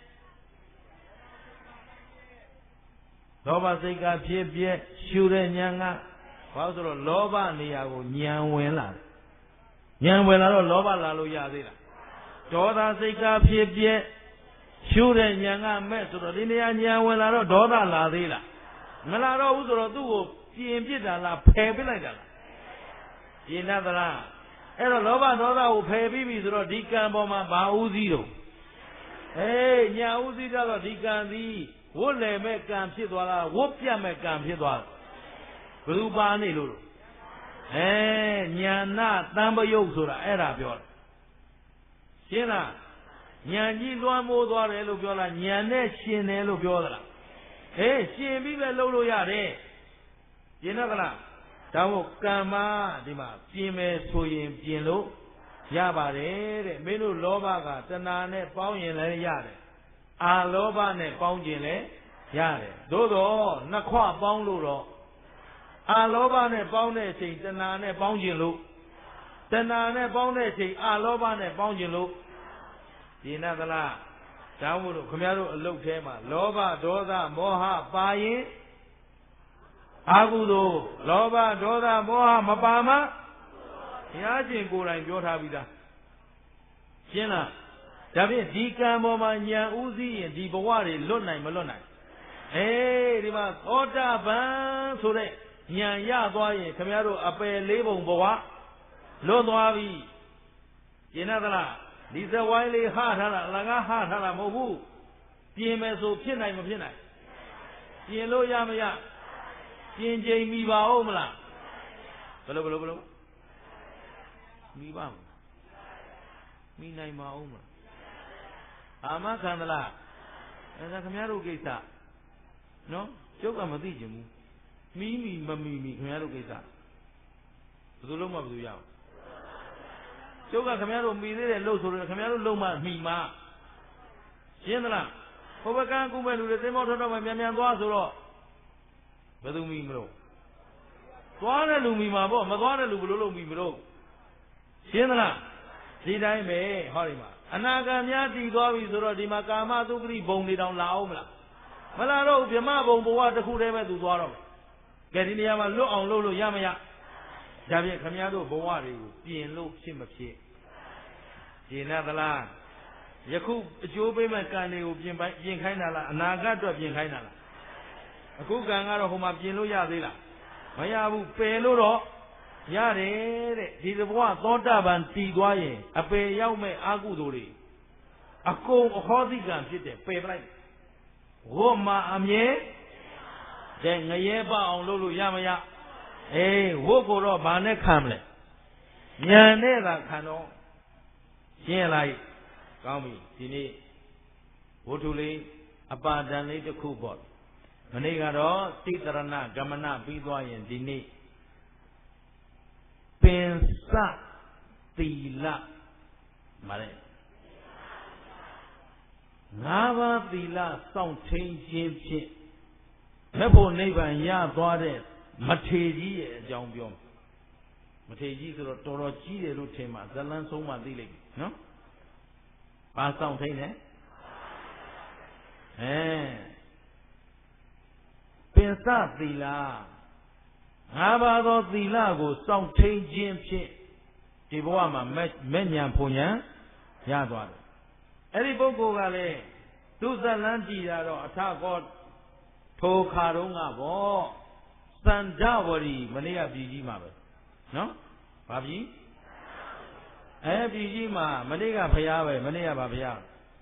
Speaker 1: လောဘစိတ်ကဖြစ်ပြရှုတဲ့ဉာဏ်ကဘာလို့ဆိုတော့လောဘနေရာကိုဉာဏ်ဝင်လာဉာဏ်ဝင်လာတော့လောဘလာလို့ရသေးလားဒေါသစိတ်ကဖြစ်ပြရှုတဲ့ဉာဏ်ကမဲ့ဆိုတော့ဒီနေရာဉာဏ်ဝင်လာတော့ဒေါသလာသေးလားမလာတော့ဘူးဆိုတော့သူ့ကိုပြင်ပစ်တာလားဖယ်ပစ်လိုက်တာလားပြင်တတ်သလားအဲ့တော့လောဘဒေါသကိုဖယ်ပြီးပြီဆိုတော့ဒီကံပေါ်မှာဘာဥစည်းတော့ညာဥစည်းတော့ဒီကံသည်ဝတ်လည်မဲ့ကံဖြစ်သွားလားဝတ်ပြတ်မဲ့ကံဖြစ်သွားလားဘယ်သူပါနေလို့ညာနာတံပယုတ်ဆိုတာအဲ့ဒါပြောတာရှင်းလားညာကြီးလွှမ်းမိုးသွားတယ်လို့ပြောလားညာနဲ့ရှင်တယ်လို့ပြောသလားရှင်ပြီးပဲလုပ်လို့ရတယ်ရှင်းတော့ကလားဒါမို့ကံမဒီမှာပြင်မယ်ဆိုရင်ပြင်လို့ရပါတယ်တဲ့မင်းတို့လောဘကတဏှာနဲ့ပေါင်းရင်လည်းရတယ်အာလောဘနဲ့ပေါင်းခြင်းလည်းရတယ်သို့တော့နှစ်ခွပေါင်းလို့တော့အာလောဘနဲ့ပေါင်းတဲ့အချိန်တဏှာနဲ့ပေါင်းခြင်းလို့တဏှာနဲ့ပေါင်းတဲ့အချိန်အာလောဘနဲ့ပေါင်းခြင်းလို့ဒီနသလားဒါမို့လို့ခင်ဗျားတို့အလုတ်ထဲမှာလောဘဒေါသမောဟပါရင်အာဟုသောလောဘဒေါသမောဟမပါမှရားရှင်ကိုယ်တိုင်ပြောထားပြီးသားရှင်းလားဒါဖြင့်ဒီကံပေါ်မှာဉာဏ်ဥသိရင်ဒီဘဝတွေလွတ်နိုင်မလွတ်နိုင်ဒီမှာသောတာပန်ဆိုတဲ့ဉာဏ်ရသွားရင်ခင်ဗျားတို့အပယ်လေးပုံဘဝလွတ်သွားပြီရှင်းသလားဒီဇဝိုင်းလေးဟထားတာအလကားဟထားတာမဟုတ်ဘူးပြင်မယ်ဆိုဖြစ်နိုင်မဖြစ်နိုင်ပြင်လို့ရမရပြင်ချိန်မိပါဦးမလားဘယ်လိုမိပါမလားမိနိုင်ပါဦးမလားအာမခံသလားဒါခင်ဗျားတို့ကိစ္စနော်ကျုပ်ကမသိချင်ဘူးမိမမိခင်ဗျားတို့ကိစ္စဘယ်သူလုံးမဘယ်သူရအောင်ကျုပ်ကခင်ဗျားတို့မိသေးတယ်လို့ဆိုတော့ခင်ဗျားတို့လုံးမမိမရှင်းသလားဘုဘကံကုမဲ့လူတွေသင်္ဘောထွက်တော့မှမြန်သွားဆိုတော့ဘယ်သူမိမလို့သွားတဲ့လူမိမှာပေါ့မသွားတဲ့လူဘယ်လိုလုပ်မိမလို့ရှင်းသလားဒီတိုင်းပဲဟောဒီမှာအနာဂတ်များတည်သွားပြီဆိုတော့ဒီမှာကာမသုခတိဘုံတွေတောင်လာအောင်မလားမလာတော့ဗြဟ္မဘုံဘဝတစ်ခုတည်းပဲသူသွားတော့ကဲဒီနေရာမှာလွတ်အောင်လုပ်လို့ရမရဒါဖြင့်ခမည်းတော်ဘဝတွေကိုပြင်လို့ဖြစ်မဖြစ်ရှင်းသလားယခုအကျိုးပေးမဲ့ကံတွေကိုပြင်ခိုင်းတာလားအနာဂတ်အတွက်ပြင်ခိုင်းတာလားအခုကံကတော့ဟိုမှာပြင်လို့ရသေးလားမရဘူးပယ်လို့တော့ရတယ်တဲ့ဒီဘဝသောတာပန်တည်သွားရင်အပယ်ရောက်မဲ့အာဟုသူတွေအကုန်အဟောတိကံဖြစ်တယ်ပယ်ပလိုက်ဝတ်မှာအမြဲတဲ့ငရဲပအောင်လုပ်လို့ရမရဝတ်ကိုတော့ဘာနဲ့ခံမလဲဉာဏ်နဲ့သာခံတော့ရှင်းလိုက်ကောင်းပြီဒီနေ့ဝတ္ထုလေးအပါဒံလေးတစ်ခုပေါ့မနေ့ကတော့တိတရဏဂမနပြီးသွားရင်ဒီနေ့ပင်စသီလမလဲ၅ပါးသီလစောင့်ထိန်ခြင်းဖြင့်မဲ့ဖို့နိဗ္ဗာန်ရသွားတဲ့မထေကြီးရဲ့အကြောင်းပြောမထေကြီးဆိုတော့တော်တော်ကြီးတယ်လို့ထင်မှာဇလန်းဆုံးမှသိလိမ့်မယ်နော်ဘာစောင့်ထိန်လဲပင်စသီလ၅ပါးသောသီလကိုစောင့်ထိန်ခြင်းဖြင့်ဒီဘဝမှာမဲ့ညာဖွညာရသွားတယ်အဲ့ဒီပုဂ္ဂိုလ်ကလည်းသူဇလန်းကြည်တာတော့အထကောထိုခါတုန်းကဗောသန္ဓဝရီမနေ့ကပြည်ကြီးမှာပဲနော်ဘာပြည်ပြည်ကြီးမှာမနေ့ကဘုရားပဲမနေ့ကဘာဘုရား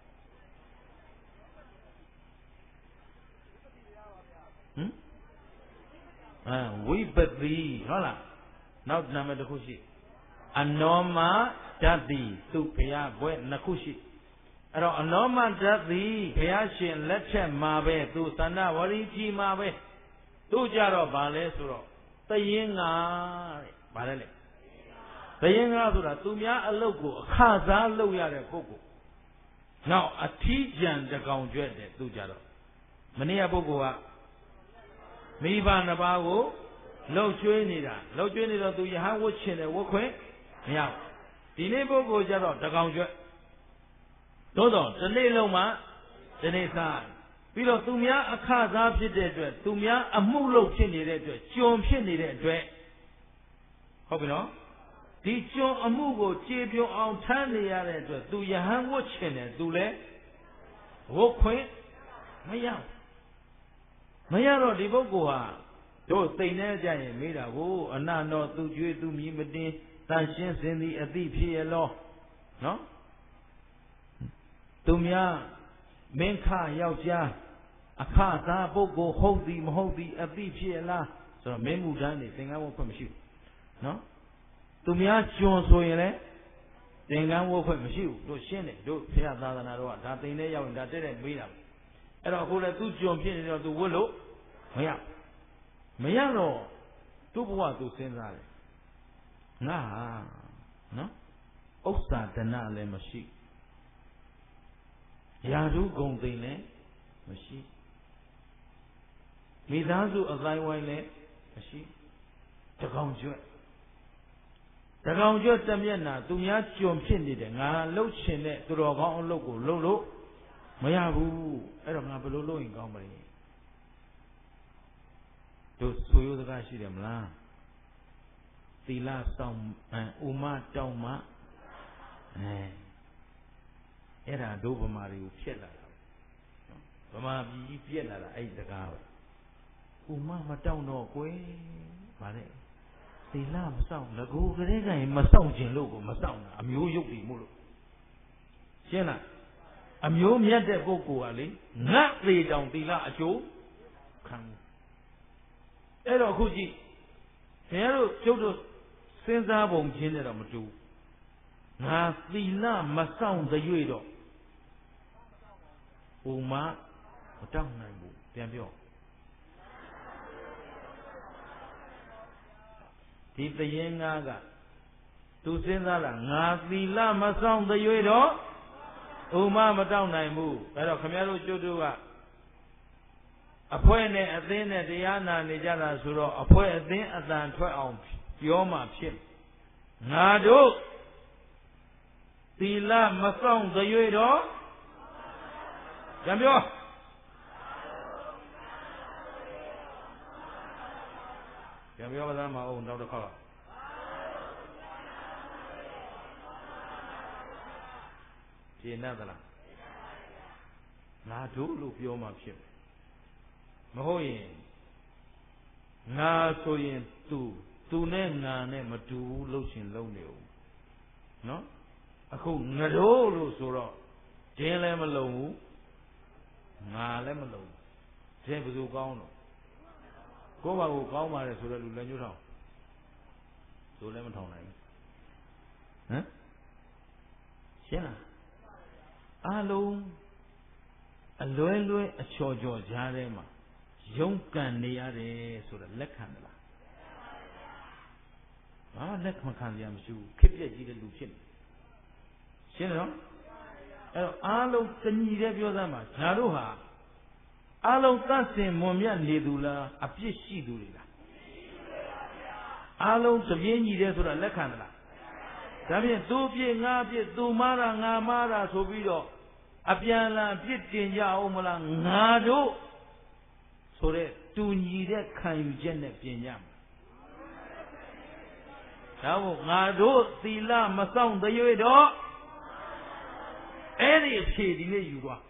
Speaker 1: ဝိပတိဟုတ်လားနောက်နာမည်တစ်ခုရှိအနောမဓာတိသူဘုရားဘွဲ့နှစ်ခုရှိအဲ့တော့အနောမဓာတိဘုရားရှင်လက်ထက်မှာပဲသူသန္ဓဝရီကြီးမှာပဲသူကြတော့ဗာလဲဆိုတော့တရင်ငါတဲ့ဗာလဲလေတရင်ငါဆိုတာသူများအလုပ်ကိုအခစားလုပ်ရတဲ့ပုဂ္ဂိုလ်နောက်အထီးကျန်တကောင်ကျွဲ့တယ်သူကြတော့မနေ့ကပုဂ္ဂိုလ်ကမိဘနှစ်ပါးကိုလှုပ်ကျွေးနေတာလှုပ်ကျွေးနေတော့သူယဟန်ဝတ်ချင်တယ်ဝတ်ခွင့်မရဘူးဒီနေ့ပုဂ္ဂိုလ်ကြတော့တကောင်ကျွဲ့သို့တော့ဒီနေ့လုံးမှဒီနေ့စားပြီးတော့သူများအခစားဖြစ်တဲ့အတွက်သူများအမှုလုပ်ဖြစ်နေတဲ့အတွက်ကျွန်ဖြစ်နေတဲ့အတွက်ဟုတ်ပြီနော်ဒီကျွန်အမှုကိုကြေပြုံအောင်ထမ်းနေရတဲ့အတွက်သူယဟန်ဝတ်ချင်တယ်သူလည်းဝတ်ခွင့်မရမရတော့ဒီပုဂ္ဂိုလ်ဟာတို့သိနေကြရင်မေးတာကိုအနန္တောသူကျွေးသူမြည်မတင်တန်ရှင်းစင်သည်အသိဖြစ်ရလောနော်သူများမင်းခယောက်ျားအခသားပုဂ္ဂိုလ်ဟုတ်သည်မဟုတ်သည်အသိဖြစ်ရလားဆိုတော့မင်းမူတန်းနေသင်္ကန်းဝတ်ခွင့်မရှိဘူးနော်သူများကျွန်ဆိုရင်လည်းသင်္ကန်းဝတ်ခွင့်မရှိဘူးတို့ရှင်းတယ်တို့ဘုရားသာသနာတော်ကဒါသိနေရောက်ရင်ဒါတဲ့တဲ့မေးတာအဲ့တော့အခုလည်းသူကျွန်ဖြစ်နေတော့သူဝတ်လို့မရတော့သူ့ဘဝသူစဉ်းစားတယ်ငါဟာနော်ဥစ္စာဒနာလည်းမရှိရာထူးဂုဏ်သိမ်းလည်းမရှိမိသားစုအတိုင်းဝိုင်းလည်းမရှိတကောင်ကျွတ်တမျက်နှာသူများကျွန်ဖြစ်နေတယ်ငါလှုပ်ချင်တဲ့သူတော်ကောင်းအလုပ်ကိုလှုပ်လို့မရဘူးအဲ့တော့ငါဘယ်လိုလုပ်ရင်ကောင်းမလဲတို့ဆိုရိုးစကားရှိတယ်မလားသီလဆောင်ဥမတောင်းမှအဲ့ဒါတို့ဗမာတွေကိုဖြစ်လာတာဗမာပြည်ကြီးပြက်လာတာအဲ့ဒီတကားပဲဥမမတောင်းတော့ကွယ်ဗါတဲ့သီလမဆောင်ငကိုကလေးကရင်မဆောင်ခြင်းလို့ကိုမဆောင်တာအမျိုးရုပ်တွေမို့လို့ရှင်းလားအမျိုးမြတ်တဲ့ပုဂ္ဂိုလ်ကလေငတ်သေးတောင်သီလအကျိုးခံအဲ့တော့အခုကြည့်ခင်ဗျားတို့ကျုပ်တို့စဉ်းစားပုံချင်းနဲ့တော့မတူငါသီလမဆောင်သရွေ့တော့ဥမမတောင်းနိုင်ဘူးပြန်ပြောဒီသရင်ငါကသူစဉ်းစားလာငါသီလမဆောင်သရွေ့တော့ဥမမတောင်းနိုင်ဘူးအဲ့တော့ခင်ဗျားတို့ကျွတ်တို့ကအဖွဲနဲ့အသင်းနဲ့တရားနာနေကြတာဆိုတော့အဖွဲအသင်းအတန်ထွက်အောင်ပြောမှဖြစ်ငါတို့သီလမဆောင်သရွေ့တော့ပြန်ပြောပြန်ပြောပါသားမအောင်နောက်တစ်ခါရှင်းသလားငါတို့လို့ပြောမှဖြစ်မဟုတ်ရင်ငါဆိုရင်သူနဲ့ငါနဲ့မတူဘူးလှုပ်ရှင်လှုပ်နေဦးနော်အခုငါတို့လို့ဆိုတော့ဒင်းလည်းမလုံဘူးငါလည်းမလုံဘူးဒင်းဘယ်သူကောင်းတော့ကိုယ့်ဘာကိုကောင်းပါတယ်ဆိုတော့လူလည်းညှို့ထောင်ဆိုလည်းမထောင်နိုင်ဘူးဟမ်ရှင်းလားအလုံးအလွဲလွဲအချော်ချော်ကြားထဲမှာရုန်းကန်နေရတယ်ဆိုတော့လက်ခံသလားဘာမှလက်ခံရမရှိဘူးခက်ပြက်ကြီးတဲ့လူဖြစ်နေရှင်းတယ်နော်အဲ့တော့အားလုံးတညီတဲ့ပြောစမ်းပါငါတို့ဟာအားလုံးသတ်စင်မွန်မြတ်နေသူလားအပြစ်ရှိသူတွေလားအားလုံးတပြင်းညီတယ်ဆိုတာလက်ခံသလားဒါဖြင့်သူပြည့်ငါပြည့်သူမားတာငါမားတာဆိုပြီးတော့အပြန်လာပြစ်တင်ကြအောင်မလားငါတို့ဆိုတဲ့တူညီတဲ့ခံယူချက်နဲ့ပြင်ကြမှာဒါမို့ငါတို့သီလမဆောင်သရွေ့တော့အဲ့ဒီအဖြေဒီနေ့ယူသွား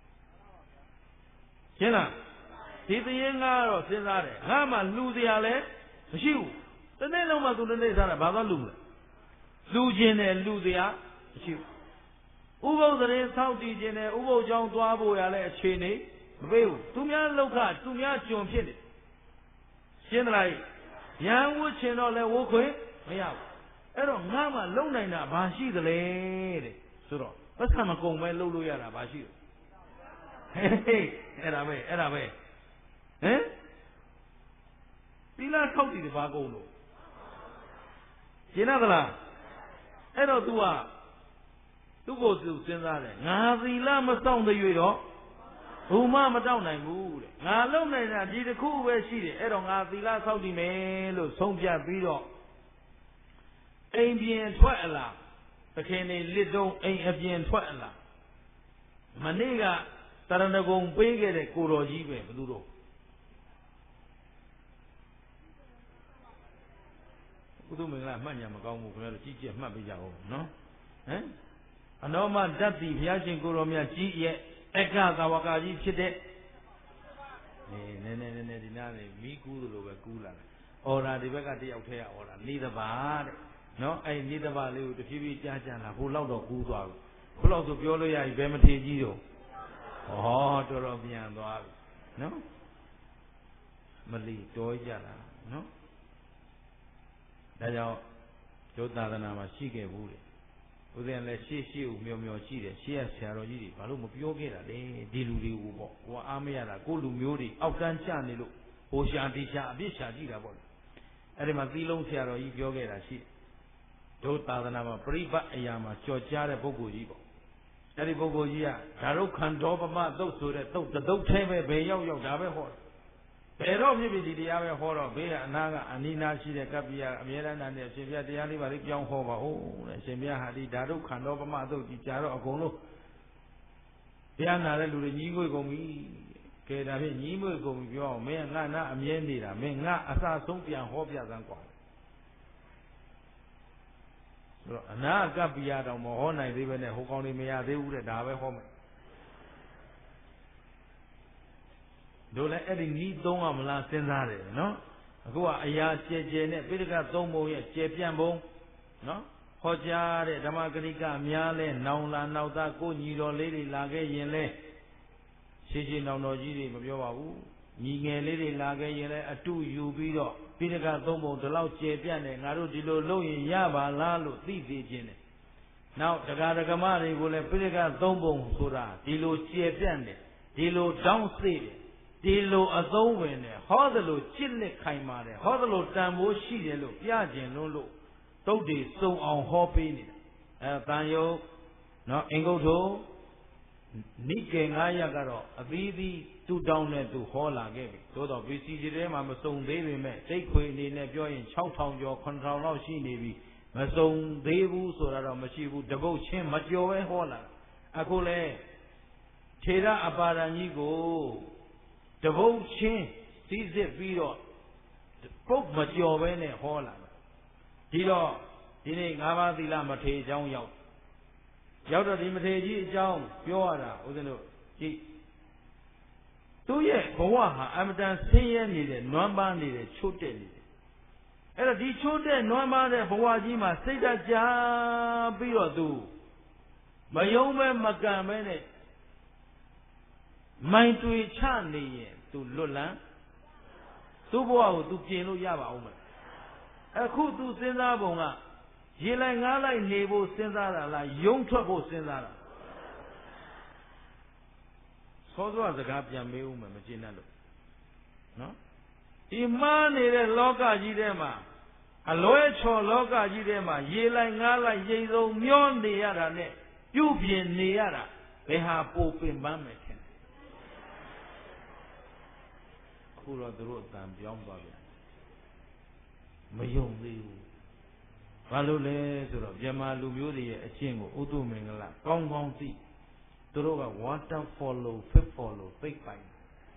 Speaker 1: ရှင်းလားဒီသရင်ငါတော့စဉ်းစားတယ်ငါမှလူစရာလည်းမရှိဘူးတစ်နေ့လုံးမှသူတစ်နေ့စားတာဘာသာလူမလဲလူချင်းတယ်လူစရာမရှိဘူးဥပုသ်သတင်းစောင့်တည်ခြင်းနဲ့ဥပုသ်ကြောင့်သွားဖို့ရလဲအခြေအနေမပေးဘူးသူများလောကသူများကျွန်ဖြစ်နေရှင်းသလားရန်ဝှချင်တော့လဲဝှခွင့်မရဘူးအဲ့တော့ငါမှလုံနိုင်တာဘာရှိသလဲတဲ့ဆိုတော့ပတ်စံမကုန်ပဲလှုပ်လို့ရတာဘာရှိလဲဟေးအဲ့ဒါပဲဟမ်သီလထောက်တည်တယ်ဘာကုန်လို့ရှင်းသလားအဲ့တော့ तू ကသူ့ကိုသူစဉ်းစားတယ်ငါသီလမဆောင်တဲ့၍တော့ဘုံမတောက်နိုင်ဘူးတဲ့ငါလုံနိုင်တာဒီတစ်ခုပဲရှိတယ်အဲ့တော့ငါသီလဆောက်တည်မယ်လို့ဆုံးဖြတ်ပြီးတော့အိမ်ပြင်ထွက်အလားသခင်နေလစ်တုံးအိမ်အပြင်ထွက်အလားမနေ့ကတရဏဂုံပေးခဲ့တဲ့ကိုတော်ကြီးပဲဘယ်သူတော့ကုသမင်္ဂလာမှတ်ညာမကောင်းဘူးခင်ဗျားတို့ကြီးမှတ်ပေးကြအောင်နော်ဟမ်အနောမဓာတ်တိဘုရားရှင်ကိုတော်မြတ်ကြီးရဲ့အက္ခသာဝကကြီးဖြစ်တဲ့နည်းဒီနားနေမိကူးသလိုပဲကူးလာတယ်။အော်ဒါဒီဘက်ကတယောက်ထဲကအော်ဒါနေသဘာတဲ့နော်အဲ့နေသဘာလေးကိုတဖြည်းဖြည်းကြားကြလာဟိုလောက်တော့ကူးသွားပြီ။ဘုလောက်ဆိုပြောလို့ရပြီဘယ်မထေကြီးတော့တော်တော်ပြန်သွားပြီနော်မလီတော်ကြတာနော်ဒါကြောင့်ကျုပ်သာသနာမှာရှိခဲ့ဘူးလေဦးဇင်းလည်းရှေ့ကိုမျောရှိတယ်ရှေ့ကဆရာတော်ကြီးတွေဘာလို့မပြောခဲ့တာလဲဒီလူတွေကိုပေါ့ကိုအားမရတာကိုလူမျိုးတွေအောက်တန်းချနေလို့ဟိုရှာဒီရှာအပြစ်ရှာကြည့်တာပေါ့အဲ့ဒီမှာသီလုံးဆရာတော်ကြီးပြောခဲ့တာရှိဒုသာသနာမှာပြိပတ်အရာမှာကြော်ကြားတဲ့ပုဂ္ဂိုလ်ကြီးပေါ့အဲ့ဒီပုဂ္ဂိုလ်ကြီးကဓာရုခန္ဓောပမသုတ်ဆိုတဲ့သုတ်တုတ်ထဲပဲဘယ်ရောက်ဒါပဲဟောဘယ်တော့ဖြစ်ဖြစ်ဒီတရားပဲဟောတော့ဘေးကအနာကအနိနာရှိတဲ့ကပ္ပိယအမြဲတမ်းနဲ့အရှင်ဘုရားတရားလေးပါလေးပြောင်းဟောပါဦးတဲ့အရှင်ဘုရားဟာဒီဓာတုခန္ဓောပမသုတ်ကြီးကြာတော့အကုန်လုံးတရားနာတဲ့လူတွေညီးငွေကုန်ပြီကဲဒါဖြင့်ညီးငွေကုန်ပြီပြောအောင်မင်းငါနာအမြဲနေတာမင်းငါအစဆုံးပြန်ဟောပြစမ်းกว่าအနာကပ်ပြရတော့မဟောနိုင်သေးပဲနဲ့ဟိုကောင်တွေမရသေးဘူးတဲ့ဒါပဲဟောမယ်တို့လည်းအဲ့ဒီနီးသုံးအောင်မလားစဉ်းစားတယ်နော်အခုကအရာကျဲကျဲနဲ့ပိဋကသုံးပုံရဲ့ကျဲပြန့်ပုံနော်ဟောကြားတဲ့ဓမ္မဂရိကများလဲနောင်လာနောက်သားကိုညီတော်လေးတွေလာခဲ့ရင်လဲရှင်းရှင်းနောင်တော်ကြီးတွေမပြောပါဘူးညီငယ်လေးတွေလာခဲ့ရင်လဲအတုယူပြီးတော့ပိဋကသုံးပုံဒီလောက်ကျဲပြန့်တယ်ငါတို့ဒီလိုလုပ်ရင်ရပါလားလို့သိသိချင်းတယ်နောက်တရားဓမ္မတွေကိုလည်းပိဋကသုံးပုံဆိုတာဒီလိုကျဲပြန့်တယ်ဒီလိုတောင်းစေတယ်ဒီလိုအသုံးဝင်တယ်ဟောသလိုချစ်လက်ခိုင်ပါတယ်ဟောသလိုတန်ဖိုးရှိတယ်လို့ပြကျင်လို့တုတ်တွေစုံအောင်ဟောပေးနေတယ်အဲတန်ယုတ်နော်အင်္ဂုတ္ထုနိကေ9ရပ်ကတော့အသီးသီးတူတောင်းနဲ့သူဟောလာခဲ့ပြီသို့တော့ VCG ထဲမှာမစုံသေးပေမဲ့စိတ်ခွေအနေနဲ့ပြောရင်6000ကျော်9000လောက်ရှိနေပြီမစုံသေးဘူးဆိုတာတော့မရှိဘူးတပုတ်ချင်းမကျော်ပဲဟောလာအခုလဲခြေရအပါဒံကြီးကိုတပုတ်ချင်းစီးစစ်ပြီးတော့ပုတ်မကျော်ပဲနဲ့ဟောလာဒီတော့ဒီနေ့၅ပါးသီလမထေအကြောင်းရောက်တော့ဒီမထေကြီးအကြောင်းပြောရတာဦးဇင်းတို့ကြည့်သူ့ရဲ့ဘဝဟာအမတန်ဆင်းရဲနေတယ်နွမ်းပါးနေတယ်ချို့တဲ့နေတယ်အဲ့တော့ဒီချို့တဲ့နွမ်းပါးတဲ့ဘဝကြီးမှာစိတ်ဓာတ်ကြပြီးတော့သူမယုံပဲမကံပဲနဲ့မိုင်တွေချနေရင်သူလွတ်လန်းသူ့ဘဝကိုသူပြင်လို့ရပါအောင်မလားအခုသူစဉ်းစားပုံကရေလိုက်ငားလိုက်နေဖို့စဉ်းစားတာလားယုံထွက်ဖို့စဉ်းစားတာစောစောစကားပြန်မေးဦးမယ်မကျေနပ်လို့နော်ဒီမှားနေတဲ့လောကကြီးထဲမှာအလွဲချော်လောကကြီးထဲမှာရေလိုက်ငားလိုက်ရိမ့်စုံမျောနေရတာနဲ့ပြုပြင်နေရတာဘယ်ဟာပိုပင်ပန်းမယ်ထင်တယ်အခုတော့သူတို့အတန်ပြောင်းသွားပြန်မယုံသေးဘူးဘာလို့လဲဆိုတော့မြန်မာလူမျိုးတွေရဲ့အကျင့်ကိုဥဒ္ဓမင်္ဂလာကောင်းကောင်းသိသူတို့က water follow fit follow သိပိုင်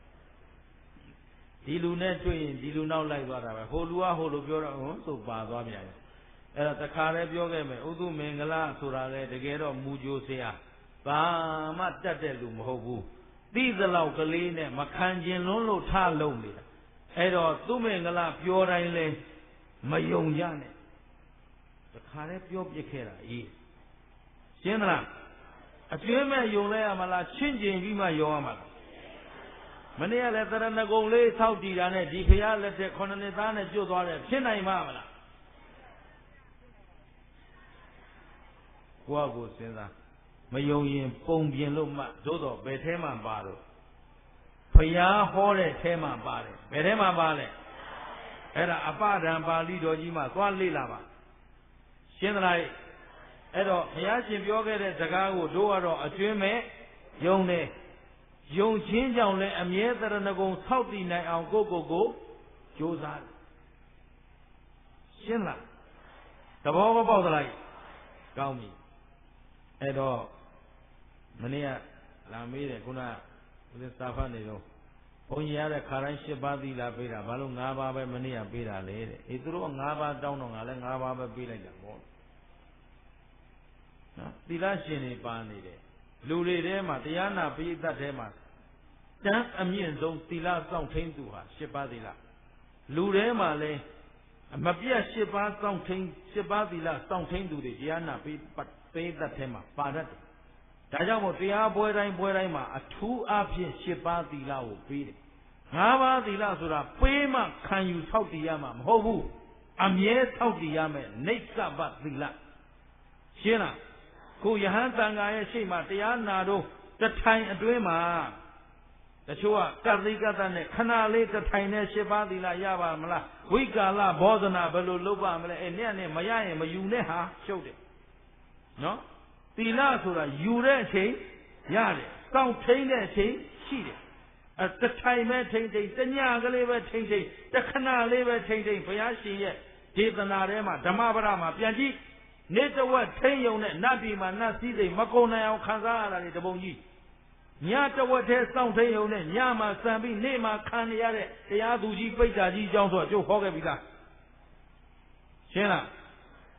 Speaker 1: ဒီလူနဲ့တွေ့ရင်ဒီလူနောက်လိုက်သွားတာပဲဟိုလူကဟိုလူပြောတော့ဟွန်းဆိုပါသွားပြန်တယ်အဲ့တော့တခါလဲပြောခဲ့မယ်ဥဒ္ဓမင်္ဂလာဆိုတာလေတကယ်တော့မူကြိုဆရာဘာမှတတ်တဲ့လူမဟုတ်ဘူးသိသလောက်ကလေးနဲ့မခံကျင်လွန်းလို့ထလုံးနေတာအဲ့တော့သူမင်္ဂလာပြောတိုင်းလဲမယုံကြနဲ့တခါလဲပြောပြခဲ့တာအေးရှင်းမလားအတွင်းမဲ့ယုံလဲရမလားချင်းကျင်ပြီးမှယုံရမှာလားမနေ့ကလည်းတရဏဂုံလေးဆောက်တည်တာနဲ့ဒီဖရာလက်ထက်9နှစ်သားနဲ့ကျွတ်သွားတယ်ဖြစ်နိုင်မှာမလားကိုယ့်ကိုစဉ်းစားမယုံရင်ပုံပြင်လို့မှသို့တော့ဘယ်ထဲမှာပါတော့ဖရာဟောတဲ့ထဲမှာပါတယ်ဘယ်ထဲမှာပါလဲအဲ့ဒါအပဒံပါဠိတော်ကြီးမှာသွားလေ့လာပါရှင်းသလားအဲ့တော့ဘုရားရှင်ပြောခဲ့တဲ့စကားကိုတို့ကတော့အကျွင်းမဲ့ယုံတယ်ယုံချင်းကြောင့်လည်းအမြဲတရဏဂုံဆောက်တည်နိုင်အောင်ကိုကြိုးစားတယ်ရှင်းလားသဘောပေါက်သလားကောင်းပြီအဲ့တော့မနေ့ကလာမေးတယ်ခုနကစာဖတ်နေတော့ဘုန်းကြီးရတဲ့ခါတိုင်း7ပါးသီလပေးတာဘာလို့5ပါးပဲမနေ့ကပေးတာလဲတဲ့အေးသူတို့5ပါးတောင်းတော့ငါလည်း5ပါးပဲပေးလိုက်တာပေါ့နော်သီလရှင်တွေပါနေတယ်လူတွေထဲမှာတရားနာပိဋကတ်ထဲမှာတန်းအမြင့်ဆုံးသီလစောင့်ထိန်သူဟာ7ပါးသီလလူထဲမှာလည်းမပြတ်7ပါးစောင့်ထိန်7ပါးသီလစောင့်ထိန်သူတွေတရားနာပိဋကတ်ထဲမှာပါတတ်တယ်ဒါကြောင့်မို့တရားပွဲတိုင်းမှာအထူးအားဖြင့်7ပါးသီလကိုပေးတယ်5ပါးသီလဆိုတာပေးမှခံယူဆောက်တည်ရမှာမဟုတ်ဘူးအမြဲဆောက်တည်ရမယ်နိစ္စဘသီလရှင်းလားခုယဟန်တန်ဃာရဲ့ရှေ့မှာတရားနာတော့တထိုင်အတွင်းမှာတချို့ကကတိကတနဲ့ခဏလေးတထိုင်နဲ့7ပါးသီလရပါမလားဝိကာလဘောဓနာဘယ်လိုလုပ်ပါမလဲနဲ့မရရင်မယူနဲ့ဟာရှုပ်တယ်နော်သီလဆိုတာယူတဲ့အချိန်ရတယ်စောင့်ထိန်တဲ့အချိန်ရှိတယ်တထိုင်ပဲထိန်တညကလေးပဲထိန်တခဏလေးပဲထိန်ဘုရားရှင်ရဲ့ဒေသနာထဲမှာဓမ္မပဒမှာပြန်ကြည့်နေတဝက်ထိန်ယုံနဲ့နတ်ပြည်မှာနတ်စည်းစိမ်မကုန်နိုင်အောင်ခံစားရတာလေတပုံကြီးညတဝက်ထဲစောင့်ထိန်ယုံနဲ့ညမှာစံပြီးနေ့မှာခံရတဲ့တရားသူကြီးပိဋကကြီးအကြောင်းဆိုတော့ကျုပ်ဟောခဲ့ပြီလားရှင်းလား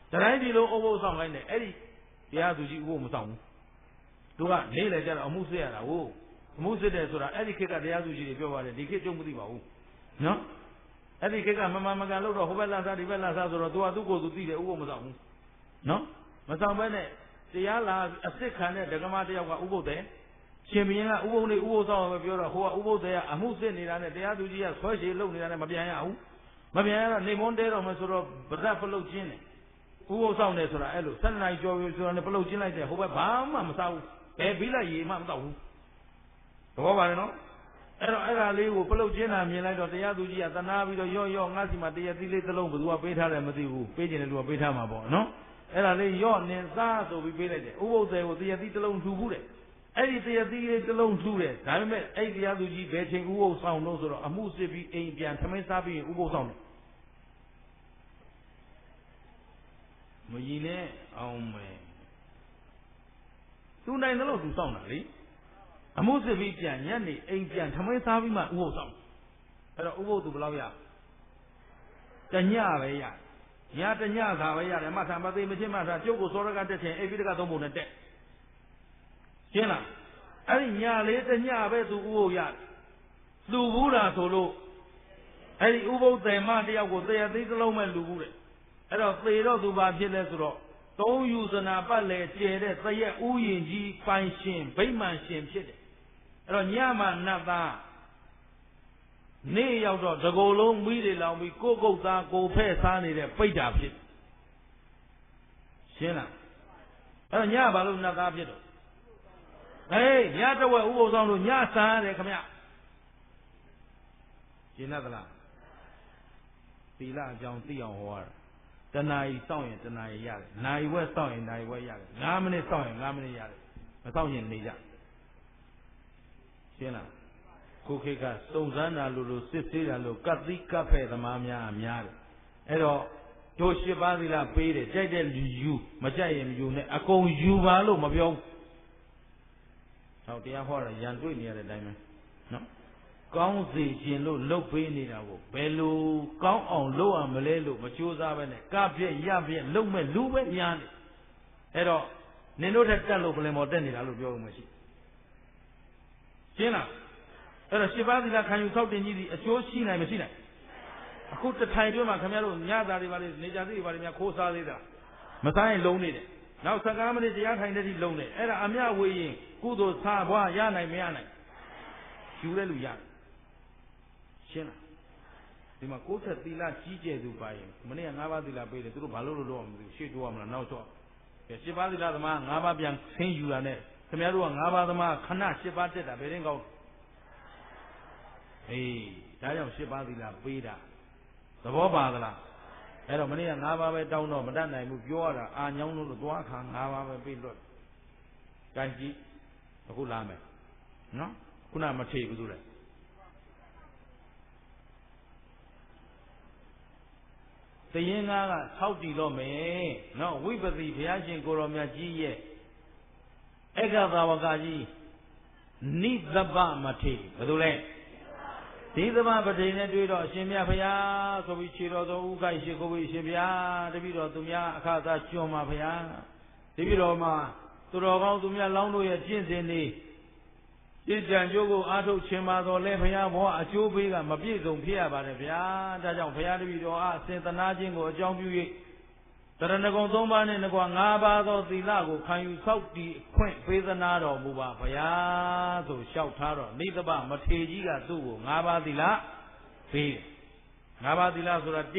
Speaker 2: တိုင်းဒီလိုအုပ်ဖို့ဆောင်ခိုင်းတယ်အဲ့ဒီတရားသူကြီးဥပုပ်မဆောင်ဘူးသူကနေလေကြတော့အမှုစစ်ရတာဟုတ်အမှုစစ်တယ်ဆိုတာအဲ့ဒီခေတ်ကတရားသူကြီးတွေပြောပါတယ်ဒီခေတ်ကြုံမသိပါဘူးနော်အဲ့ဒီခေတ်ကမမကန်လို့တော့ဟိုဘက်လာစားဒီဘက်လာစားဆိုတော့သူကသူ့ကိုယ်သူသိတယ်ဥပုပ်မဆောင်ဘူးနော်မဆောင်ဘဲနဲ့တရားလာအစ်စ်ခံတဲ့ဒကမတယောက်ကဥပုပ်တယ်ရှင်ဘုရင်ကဥပုပ်နေဥပုပ်ဆောင်ပဲပြောတော့ဟိုကဥပုပ်တယ်ကအမှုစစ်နေတာနဲ့တရားသူကြီးကဆွဲရှည်လုပ်နေတာနဲ့မပြန်ရဘူးမပြန်ရတော့နေမွန်းတဲတော့မှဆိုတော့ဗဒတ်ပလုတ်ချင်းတယ်ဥပုပ်ဆောင်တယ်ဆိုတာအဲ့လို7နိုင်ကျော်ပြီးဆိုတော့ပလုတ်ချင်းလိုက်တယ်ဟိုဘက်ဘာမှမစားဘူးဘယ်ပြီးလိုက်ရေမှမတော့ဘူးသဘောပါတယ်နော်အဲ့တော့အဲ့ဒါလေးကိုပလုတ်ချင်းတာမြင်လိုက်တော့တရားသူကြီးကတနာပြီးတော့ရော့ငါစီမှာတရားသီးလေးတစ်လုံးဘယ်သူကပေးထားတယ်မသိဘူးပေးခြင်းတဲ့လူကပေးထားမှာပေါ့နော်အဲ့ဒါလေးရော့နင်စားဆိုပြီးပေးလိုက်တယ်ဥပုပ်တယ်ကိုတရားသီးတစ်လုံးထူဘူးတဲ့အဲ့ဒီတရားသီးလေးတစ်လုံးထူတယ်ဒါပေမဲ့အဲ့ဒီတရားသူကြီးဘယ်ချိန်ဥပုပ်ဆောင်လို့ဆိုတော့အမှုစစ်ပြီးအိမ်ပြန်ထမင်းစားပြီးဥပုပ်ဆောင်တယ်မကြီးနဲ့အောင်မယ်သူနိုင်တယ်လို့သူဆောင်တာလေအမှုစစ်ပြီးပြန်ညနေအိမ်ပြန်ထမင်းစားပြီးမှဥပုပ်ဆောင်အဲ့တော့ဥပုပ်သူဘယ်လောက်ရတညပဲရညတညသာပဲရတယ်မှတ်ထားမသိမချင်းမှတ်ထားကျုပ်ကိုစောရကတက်ချင်အိပိဒကသုံးပုံနဲ့တက်ရှင်းလားအဲ့ဒီညလေးတညပဲသူဥပုပ်ရတယ်လူဘူးလားဆိုလို့အဲ့ဒီဥပုပ်တယ်မတယောက်ကိုတရားသိသလုံးမဲ့လူဘူးတဲ့အဲ့တော့သေတော့သူဘာဖြစ်လဲဆိုတော့သုံးယူဇနာပတ်လေကျဲတဲ့သရက်ဥယျင်ကြီးပိုင်ရှင်ဗိမာန်ရှင်ဖြစ်တယ်အဲ့တော့ညမှာနတ်သားနေ့ရောက်တော့တကိုယ်လုံးမိတွေလောင်ပြီးကိုကုတ်သားကိုဖဲ့စားနေတဲ့ပိတ်တာဖြစ်ရှင်းလားအဲ့တော့ညဘာလို့နတ်သားဖြစ်တော့ဟေးညတဝက်ဥပုပ်ဆောင်လို့ညစားရတယ်ခမရရှင်းသလားသီလအကြောင်းသိအောင်ဟောရတာတဏှာကြီးစောင့်ရင်တဏှာကြီးရတယ်နာရီဝက်စောင့်ရင်နာရီဝက်ရတယ်9မိနစ်စောင့်ရင်9မိနစ်ရတယ်မစောင့်ရင်နေကြရှင်းလားကိုခေတ်ကစုံစမ်းတာလို့စစ်ဆေးတာလို့ကတ်သီးကတ်ဖဲ့သမားများတယ်အဲ့တော့တို့8ပါးသီလပေးတယ်ကြိုက်တဲ့လူယူမကြိုက်ရင်မယူနဲ့အကုန်ယူပါလို့မပြောဘူးဟောတရားဟောတာရန်တွေ့နေရတဲ့အတိုင်းပဲနော်ကောင်းစေခြင်းလို့လှုပ်ပေးနေတာကိုဘယ်လိုကောင်းအောင်လုပ်ရမလဲလို့မကြိုးစားပဲနဲ့ကပြက်ရပြက်လှုပ်မဲ့လူပဲများနေအဲ့တော့နင်တို့ထက်တက်လို့ပြင်မော်တက်နေတာလို့ပြောလို့မရှိရှင်းလားအဲ့တော့7ပါးသီလခံယူဆောက်တင်ကြီးဒီအကျိုးရှိနိုင်မရှိနိုင်အခုတထိုင်တွင်းမှာခင်ဗျားတို့ညသားတွေပါလေနေကြသေးတွေပါလေများခိုးစားသေးတာမစားရင်လုံးနေတယ်နောက်15မိနစ်တရားထိုင်တဲ့ထိလုံးနေအဲ့ဒါအမြဝေးရင်ကုသိုလ်စားဘွားရနိုင်မရနိုင်ယူတဲ့လူရတယ်ရှင်းလားဒီမှာကိုယ်ထက်သီလကြီးကျယ်သူပါရင်မနေ့က9ပါးသီလပေးတယ်သူတို့ဘာလို့လို့မသိဘူးရှေ့တိုးရမလားနောက်တော့ကဲ7ပါးသီလသမား9ပါးပြန်ဆင်းယူတာနဲ့ခင်ဗျားတို့က9ပါးသမားခဏ7ပါးတက်တာဘယ်ရင်ကောင်းဟေးဒါကြောင့်7ပါးသီလပေးတာသဘောပါသလားအဲ့တော့မနေ့က9ပါးပဲတောင်းတော့မတတ်နိုင်ဘူးပြောရတာအာညောင်းလို့သွားခါ9ပါးပဲပေးလွတ်ကြိုက်ကြည့်အခုလာမယ်နော်ခုနမထေဘူးသူလဲတရင်ကားကဆောက်တည်တော့မယ်နော်ဝိပတိဘုရားရှင်ကိုရောမြတ်ကြီးရဲ့ဧကသာဝကကြီးနိသဗ္ဗမထေဘယ်လိုလဲဒီသဘာပတိနဲ့တွေ့တော့အရှင်မြတ်ဘုရားဆိုပြီးခြေတော်သောဥခိုက်ရှိခိုးပြီးအရှင်ဘုရားတပည့်တော်သူများအခါသာကျွမ်းပါဘုရားတပည့်တော်မှာသူတော်ကောင်းသူများလောင်းတို့ရဲ့ကျင့်စဉ်တွေပြည့်ကြံကြိုးကိုအားထုတ်ခြင်းပါတော်လဲဘုရားဘောအကျိုးပေးကမပြည့်စုံဖြစ်ရပါတယ်ဗျာဒါကြောင့်ဘုရားတပည့်တော်အားစေတနာခြင်းကိုအကြောင်းပြု၍တရဏဂုံ3ပါးနဲ့ငါ5ပါးသောသီလကိုခံယူဆောက်တည်ခွင့်ပေးသနာတော်မူပါဘုရားဆိုလျှောက်ထားတော့နိသဗ္ဗမထေကြီးကသူ့ကို5ပါးသီလပေးတယ်5ပါးသီလဆိုတာ1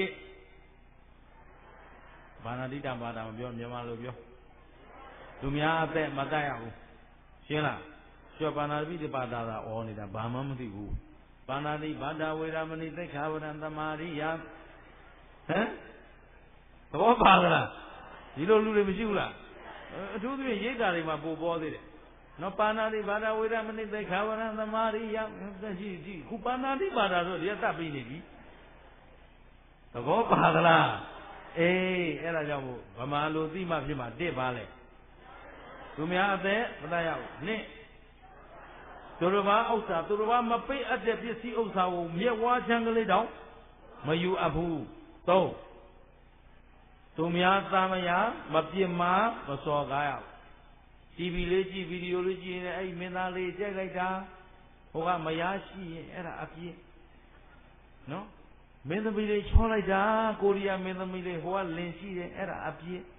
Speaker 2: ဘာနာတိတပါဒမပြောမြန်မာလိုပြောသူများအသက်မတတ်ရဘူးရှင်းလားကျော်ပါဏာတိတပါဒသာဩနေတာဘာမှမသိဘူးပါဏာတိဘာဒဝေရမဏိသိက္ခာဝရံသမာရိယဟမ်သဘောပါလားဒီလိုလူတွေမရှိဘူးလားအထူးသဖြင့်ရိတ်တာတွေမှာပို့ပေါ်သေးတယ်နော်ပါဏာတိဘာဒဝေရမဏိသိက္ခာဝရံသမာရိယရှိခုပါဏာတိပါဒဆိုဒီကတတ်ပြီးနေပြီသဘောပါလားအေးအဲ့ဒါကြောင့်မို့ဗမာလိုသိမှဖြစ်မှာတစ်ပါလဲသူများအသက်မတတ်ရဘူးနှစ်သူတော်ဘာဥစ္စာသူတော်ဘာမပိတ်အပ်တဲ့ပစ္စည်းဥစ္စာကိုမြက်ဝါးချမ်းကလေးတောင်မယူအပ်ဘူးသုံးသူများသားမယားမပြစ်မှားမစော်ကားရဘူး TV လေးကြည့်ဗီဒီယိုလေးကြည့်နေအဲ့မင်းသားလေးကြိုက်လိုက်တာဟိုကမယားရှိရင်အဲ့ဒါအပြစ်နော်မင်းသမီးလေးချောလိုက်တာကိုရီးယားမင်းသမီးလေးဟိုကလင်ရှိတယ်အဲ့ဒါအပြစ်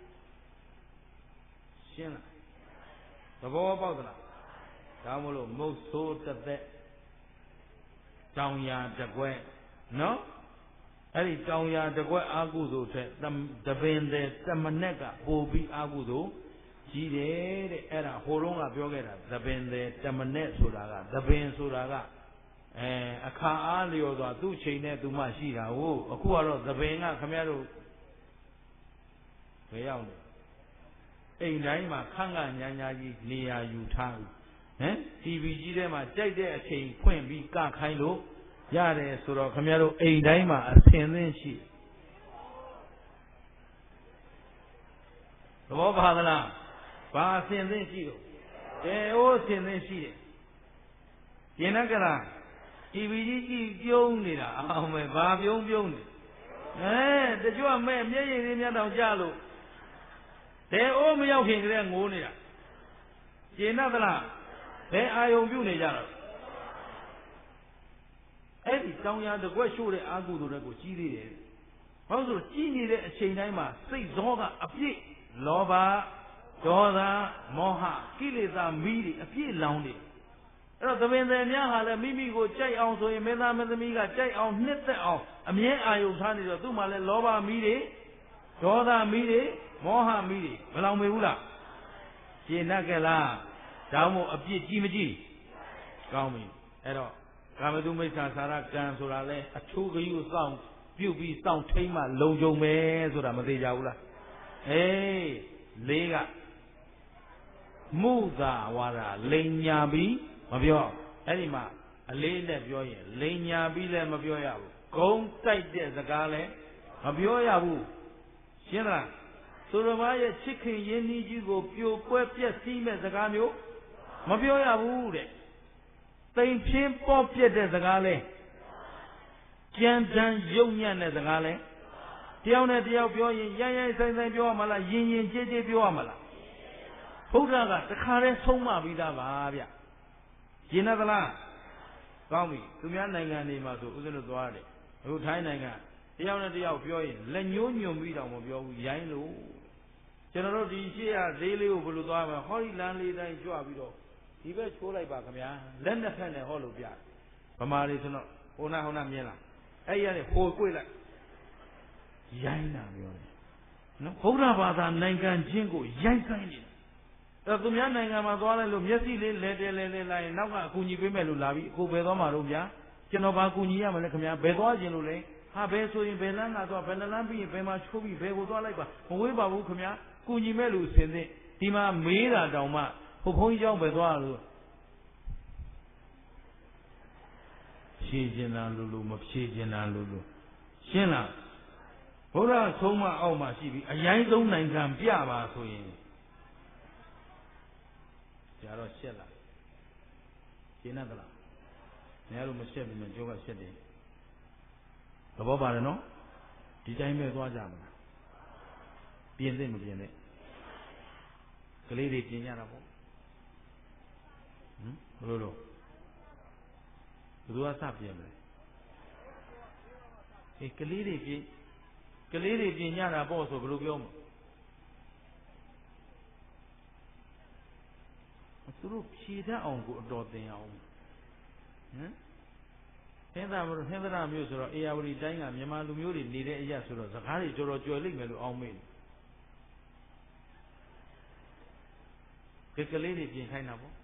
Speaker 2: ရှင်းလားသဘောပေါက်သလားဒါမို့လို့မုတ်ဆိုးတစ်သက်တောင်ယာတစ်ကွက်နော်အဲ့ဒီတောင်ယာတစ်ကွက်အာကုသိုလ်ထက်တပင်တဲ့တမနဲ့ကပိုပြီးအာကုသိုလ်ကြီးတယ်တဲ့အဲ့ဒါဟိုတုန်းကပြောခဲ့တာသပင်တဲ့တမနဲ့ဆိုတာကသပင်ဆိုတာကအခါအားလျော်စွာသူ့ချိန်နဲ့သူမှရှိတာဟုတ်အခုကတော့သပင်ကခမရတို့ဘယ်ရောက်နေအိမ်တိုင်းမှာခန့်ခန့်ညာညာကြီးနေရာယူထားပြီဟမ် TV ကြီးထဲမှာကြိုက်တဲ့အချိန်ဖွင့်ပြီးကခိုင်းလို့ရတယ်ဆိုတော့ခမရတို့အိမ်တိုင်းမှာအဆင်သင့်ရှိသဘောပါသလားဘာအဆင်သင့်ရှိတော့အိုးအဆင်သင့်ရှိတယ်ရင်နကလား TV ကြီးကြည့်ပြုံးနေတာအောင်မယ်ဘာပြုံးနေတချို့ကမဲ့မျက်ရည်လေးများတောင်ကြလို့အိုးမရောက်ခင်ကလေးငိုးနေတာရင်နသလားဘယ်အာယုံပြုတ်နေကြတော့အဲ့ဒီတောင်ယာတစ်ခွက်ရှို့တဲ့အာကုသိုလ်တွေကိုကြီးသေးတယ်ဘာလို့ဆိုကြီးနေတဲ့အချိန်တိုင်းမှာစိတ်ဇောကအပြည့်လောဘဒေါသမောဟကိလေသာမီးတွေအပြည့်လောင်နေအဲ့တော့သဘင်သည်များဟာလည်းမိမိကိုကြိုက်အောင်ဆိုရင်မင်းသားမင်းသမီးကကြိုက်အောင်နှစ်သက်အောင်အမြဲအာယုံထားနေတော့သူ့မှာလည်းလောဘမီးတွေဒေါသမီးတွေမောဟမီးတွေမလောင်မေဘူးလားရှင်းတတ်ကြလားဒါမှမဟုတ်အပြစ်ကြီးမကြီးကောင်းပြီအဲ့တော့ကာမတုမိစ္ဆာစာရကံဆိုတာလဲအထူးဂရုစောင့်ပြုတ်ပြီးစောင့်ထိမ့်မှလုံခြုံမယ်ဆိုတာမသေးကြဘူးလားလေးကမုသာဝါဒလိန်ညာပြီးမပြောအဲ့ဒီမှာအလေးနဲ့ပြောရင်လိန်ညာပြီးလည်းမပြောရဘူးဂုံတိုက်တဲ့စကားလည်းမပြောရဘူးရှင်းလားသူတော်ဘာရဲ့ချစ်ခင်ရင်းနှီးကြီးကိုပြိုကွဲပြက်စီးမဲ့စကားမျိုးမပြောရဘူးတဲ့တိမ်ဖြင်းပေါ့ပြက်တဲ့စကားလဲကြမ်းတမ်းယုံညံ့တဲ့စကားလဲတယောက်နဲ့တယောက်ပြောရင်ရိုင်းရိုင်းဆိုင်ဆိုင်ပြောရမလားယဉ်ယဉ်ကျေးကျေးပြောရမလားဘုရားကတခါတည်းဆုံးမပြီးသားပါဗျရင်နသလားကောင်းပြီသူများနိုင်ငံတွေမှာဆိုဦးဇင်းတို့သွားတယ်အခုထိုင်းနိုင်ငံတယောက်နဲ့တယောက်ပြောရင်လက်ညှိုးညွန်ပြီးတော့မပြောဘူးရိုင်းလို့ကျွန်တော်တို့ဒီရှေ့ရဈေးလေးကိုဘယ်လိုသွားမလဲဟောဒီလမ်းလေးတိုင်းကြွပြီးတော့ဒီဘက်ချိုးလိုက်ပါခင်ဗျာလက်နှစ်ဖက်နဲ့ဟောလို့ပြဗမာတွေဆိုတော့ဟိုနာမြင်လားအဲ့ရနေဟိုကွေ့လိုက်ရိုင်းတာပြောတယ်နော်ဘုရားဘာသာနိုင်ငံချင်းကိုရိုက်ဆိုင်နေတယ်သူများနိုင်ငံမှာသွားလိုက်လို့မျက်စိလေးလဲတဲလိုက်ရင်နောက်ကအကူညီပေးမယ်လို့လာပြီးအခုဘယ်သွားမှာတော့ဗျာကျွန်တော်ဘာကူညီရမလဲခင်ဗျာဘယ်သွားခြင်းလို့လဲဟာဘယ်ဆိုရင်ဘယ်လမ်းကသွားဘယ်နှလမ်းပြီးရင်ဘယ်မှာချိုးပြီးဘယ်ကိုသွားလိုက်ပါမဝေးပါဘူးခင်ဗျာကူညီမဲ့လူအစင်စစ်ဒီမှာမေးတာတောင်မှဘုန်းကြီးเจ้าပဲသွားလို့ဖြေကျင်တာလို့မဖြေကျင်တာလို့ရှင်းလားဘုရားဆုံးမအောက်မှာရှိပြီးအရင်ဆုံးနိုင်ငံပြပါဆိုရင်ကြာတော့ရှက်လာရှင်းသလားနေရာလို့မရှက်ဘူးမကြိုးကရှက်တယ်သဘောပါတယ်နော်ဒီတိုင်းပဲသွားကြမလားပြင်သိမပြင်နဲ့ကလေးတွေပြင်ကြတာပေါ့ဘယ်လိုတော့ဘယ်သူကစပြင်မလဲကလေးတွေပြင်ကြတာပေါ့ဆိုဘယ်လိုပြောမလဲသူတို့ဖြေတတ်အောင်ကိုအတော်သင်အောင်ဟင်သင်္သာမျိုးဆိုတော့အေယာဝတီတိုင်းကမြန်မာလူမျိုးတွေနေတဲ့အရာဆိုတော့စကားတွေတော်တော်ကြွယ်လိမ့်မယ်လို့အောင်းမေးတယ်ကလေးတွေပြင်ခိုင်းတာပေါ့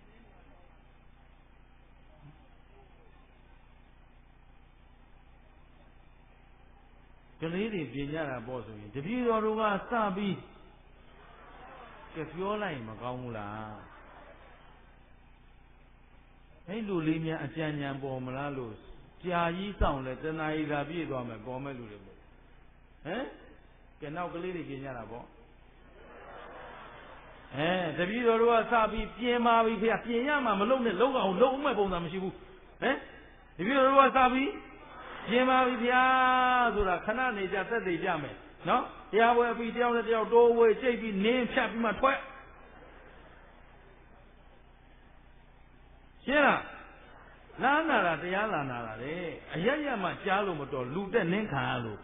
Speaker 2: ကလေးတွေပြင်ကြတာပေါ့ဆိုရင်တပည့်တော်တို့ကစပြီးပြောလိုက်မကောင်းဘူးလားအဲ့လူလေးများအကြံဉာဏ်ပေါ်မလားလို့ကြာကြီးဆောင်လဲတဏှာကြီးသာပြည့်သွားမယ်ပေါ်မဲ့လူတွေပေါ့ကဲနောက်ကလေးတွေပြင်ကြတာပေါ့တပည့်တော်တို့ကစပြီးပြင်ပါပြီခင်ဗျပြင်ရမှာမလုပ်နဲ့လုံးအောင်လုံးမဲ့ပုံစံမရှိဘူးတပည့်တော်တို့ကစပြီးပြင်ပါပြီခင်ဗျာဆိုတာခဏနေကြသက်သေကြမယ်နော်တရားပွဲပြီးတယောက်နဲ့တယောက်တိုးဝေးကြိတ်ပြီးနင်းဖြတ်ပြီးမှထွက်ရှင်းလားလာနာတာတရားလာနာတာလေအရရမှကြားလို့မတော်လူတက်နင်းခံရလို့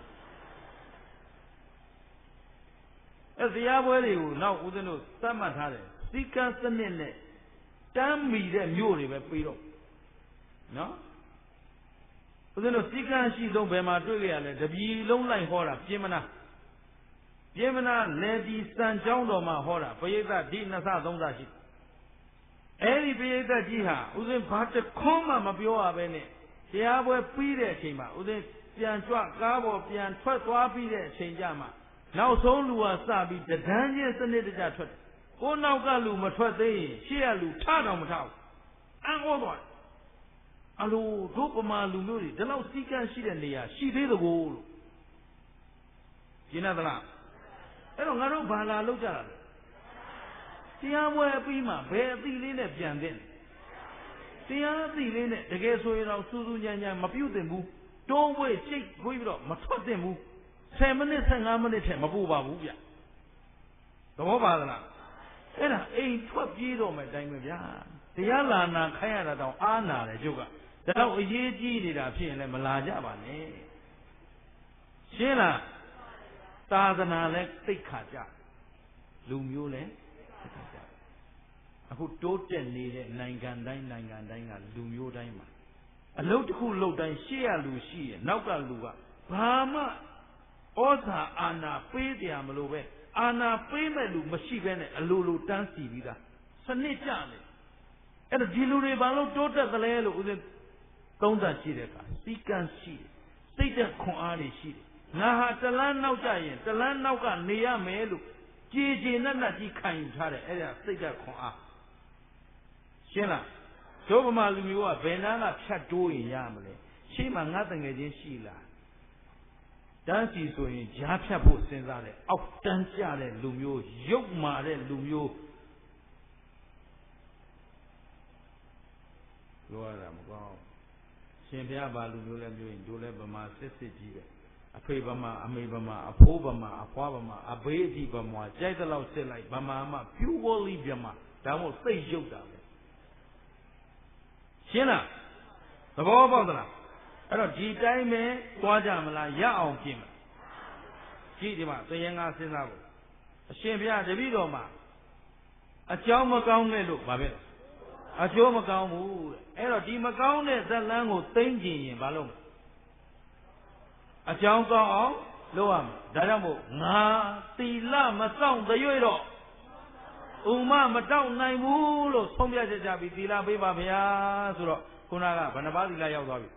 Speaker 2: တရားပွဲတွေကိုနောက်ဦးဇင်းတို့သတ်မှတ်ထားတယ်စီကံစနစ်နဲ့တမ်းမီတဲ့မြို့တွေပဲပြီးတော့နော်ဦးဇင်းတို့စီကံရှိဆုံးဘယ်မှာတွေ့ကြရလဲတပြည်လုံးလိုက်ဟောတာပြင်မနာလေဒီစံကျောင်းတော်မှာဟောတာပရိသတ်ဒီ2ဆ3ဆရှိအဲ့ဒီပရိသတ်ကြီးဟာဦးဇင်းဘာတခွန်းမှမပြောရပဲနဲ့တရားပွဲပြီးတဲ့အချိန်မှာဦးဇင်းပြန်ကြွကားပေါ်ပြန်ထွက်သွားပြီးတဲ့အချိန်ကြမှာနောက်ဆုံးလူကစပြီးတဒန်းချင်းစနစ်တကျထွက်တယ်ကိုနောက်ကလူမထွက်သေးရင်ရှေ့ကလူထတော့မထဘူးအံ့ဩသွားတယ်အလိုတို့ပမာလူမျိုးတွေဒီလောက်စီကံရှိတဲ့နေရာရှိသေးသကိုလို့ရှင်းသလားအဲ့တော့ငါတို့ဘာလာလောက်ကြတာလဲတရားပွဲပြီးမှဘယ်အသီးလေးနဲ့ပြန်တဲ့တရားအသီးလေးနဲ့တကယ်ဆိုရင်တော့စူးစူးညံ့ညံ့မပြုတ်သင့်ဘူးတွန်းဝေးရှိတ်ခွေးပြီးတော့မထွက်သင့်ဘူး10မိနစ်15မိနစ်ထဲမပူပါဘူးဗျသဘောပါသလားအဲ့ဒါအိမ်ထွက်ပြေးတော့မယ်တိုင်းပဲဗျာတရားလာနာခိုင်းရတာတောင်အားနာတယ်ကျုပ်ကဒါတော့အရေးကြီးနေတာဖြစ်ရင်လည်းမလာကြပါနဲ့ရှင်းလားသာသနာလည်းသိက္ခာကြလူမျိုးလည်းသိက္ခာကြအခုတိုးတက်နေတဲ့နိုင်ငံတိုင်းကလူမျိုးတိုင်းမှာအလုပ်တစ်ခုလုပ်တိုင်းရှေ့ရလူရှိရင်နောက်ကလူကဘာမှဩဇာအာဏာပေးတယ်မလို့ပဲအာဏာပေးမဲ့လူမရှိဘဲနဲ့အလိုလိုတန်းစီပြီးသားစနစ်ကျနေအဲ့တော့ဒီလူတွေဘာလို့တိုးတက်သလဲလို့ဦးဇင်းသုံးသပ်ကြည့်တဲ့အခါစီကံရှိတယ်စိတ်သက်ခွန်အားတွေရှိတယ်ငါဟာတလန်းနောက်ကြရင်တလန်းနောက်ကနေရမယ်လို့ကြည်ကြည်နက်နက်ကြီးခံယူထားတယ်အဲ့ဒါစိတ်သက်ခွန်အားရှင်းလားဒုဗမာလူမျိုးကဘယ်နှမ်းကဖြတ်တိုးရင်ရမလဲရှေ့မှာငါတငယ်ချင်းရှိလားတန်းစီဆိုရင်ဂျားဖြတ်ဖို့စဉ်းစားတယ်အောက်တန်းကျတဲ့လူမျိုးရုပ်မာတဲ့လူမျိုးပြောရတာမကောင်းရှင်ဘုရားဘာလူမျိုးလဲမျိုးရင်တို့လဲဗမာစစ်ကြီးပဲအဖေဗမာအမေဗမာအဖိုးဗမာအဖွားဗမာအဘေးအဒီဗမာကြိုက်တဲ့လောက်စစ်လိုက်ဗမာမှ purely ဗမာဒါမှမဟုတ်စိတ်ရုပ်တာပဲရှင်းလားသဘောပေါက်သလားအဲ့တော့ဒီတိုင်းပဲသွားကြမလားရအောင်ပြင်မလားကြည့်ဒီမှာသရင်ငါစဉ်းစားဖို့အရှင်ဘုရားတပည့်တော်မှာအကြောင်းမကောင်းတဲ့လို့ဗာပဲအကျိုးမကောင်းဘူးတဲ့အဲ့တော့ဒီမကောင်းတဲ့ဇတ်လန်းကိုသိမ့်ကျင်ရင်ဘာလို့အကြောင်းကောင်းအောင်လုပ်ရမယ်ဒါကြောင့်မို့ငါသီလမစောင့်ကြွေတော့ဥမမတောက်နိုင်ဘူးလို့ဆုံးဖြတ်ချက်ကြပြီးသီလပေးပါဗျာဆိုတော့ခုနကဘယ်နှပါးသီလရောက်သွားပြီ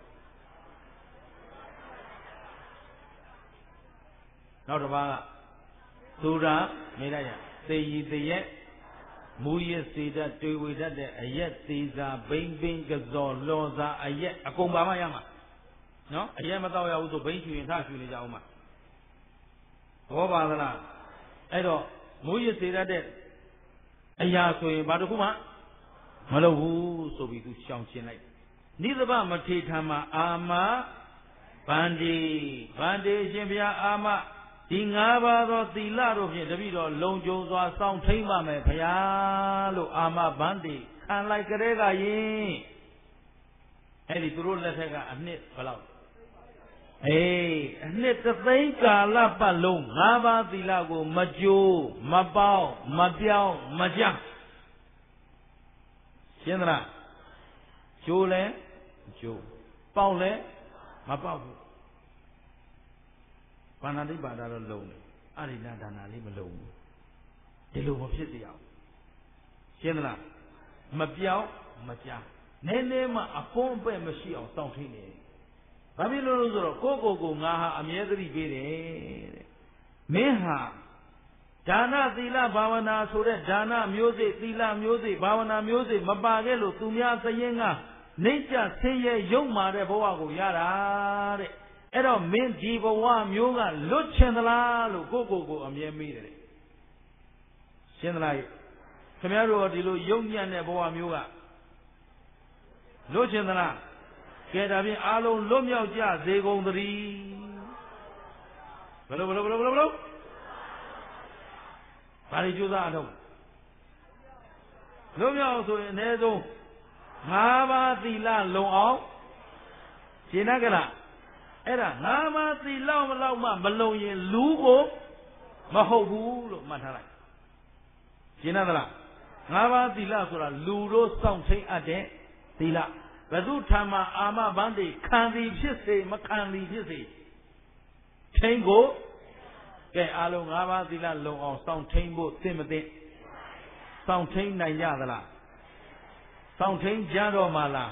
Speaker 2: နောက်တစ်ပါးကသုဒ္ဓမေတ္တယသေယီတရက်မူရစေတတ်တွေ့ဝေတတ်တဲ့အရက်သေးစာဘိမ့်ဘင်းကစောလောစာအရက်အကုန်ပါမှရမှာနော်အရက်မတော့ရဘူးဆိုဘိမ့်ချူရင်ထချူနေကြအောင်မှာဘောပါသလားအဲ့တော့မူရစေတတ်တဲ့အရာဆိုရင်ဘာတစ်ခုမှမလုပ်ဘူးဆိုပြီးသူရှောင်ရှင်းလိုက်နိသဗမထေထံမှာအာမဗန္ဒီရှင်ဘုရားအာမဒီ၅ပါးသောသီလတို့ဖြင့်တပည့်တော်လုံခြုံစွာစောင့်ထိန်ပါမယ်ဘုရားလို့အာမဗန္ဒီခံလိုက်ကြတဲ့ကရင်အဲ့ဒီသူတို့လက်ထက်ကအနှစ်ဘယ်လောက်အနှစ်3သိန်းကာလပတ်လုံး၅ပါးသီလကိုမကြိုးမပေါင်းမပြောင်းမကြရှင်းသလားကြိုးလဲကြိုးပေါက်လဲမပေါက်ဘူးဘာနာတိပါဒတော့လုံတယ်အရိဏဒါနာလေးမလုံဘူးဒီလိုမဖြစ်စေအောင်ရှင်းသလားမပြောင်းမကြားနည်းနည်းမှအဖုံးအပဲ့မရှိအောင်စောင့်ထိနေဘာဖြစ်လို့လဲဆိုတော့ကိုငါဟာအမြဲတမ်းပေးတယ်တဲ့မင်းဟာဒါနသီလဘာဝနာဆိုတဲ့ဒါနမျိုးစိသီလမျိုးစိဘာဝနာမျိုးစိမပါခဲ့လို့သူများသရင်ကနှိမ့်ချဆင်းရဲရုပ်မာတဲ့ဘဝကိုရတာတဲ့အဲ့တော့မင်းဒီဘဝမျိုးကလွတ်ချင်သလားလို့ကိုအမြဲမေးတယ်ရှင်းသလားခင်ဗျားတို့ဒီလိုရုပ်ညံ့တဲ့ဘဝမျိုးကလွတ်ချင်သလားကဲဒါဖြင့်အားလုံးလွတ်မြောက်ကြစေကုန်သတည်းဘယ်လိုဘာတွေကြိုးစားအထုတ်လုံးမြောက်ဆိုရင်အနည်းဆုံး5 ပါးသီလလုံအောင်ရှင်းကြလားအဲ့ဒါ5 ပါးသီလမလောက်မှမလုံရင်လူကိုမဟုတ်ဘူးလို့မှတ်ထားလိုက်ရှင်းသလား5 ပါးသီလဆိုတာလူတို့စောင့်ထိန်အပ်တဲ့သီလဘယ်သူထံမှာအာမဘန်းတွေခံသည်ဖြစ်စေမခံသည်ဖြစ်စေထိန်ကိုကဲအားလုံး5 ပါးသီလလုံအောင်စောင့်ထိန်ဖို့သိမသိစောင့်ထိန်နိုင်ကြသလားစောင့်ထိန်ကြတော့မှလား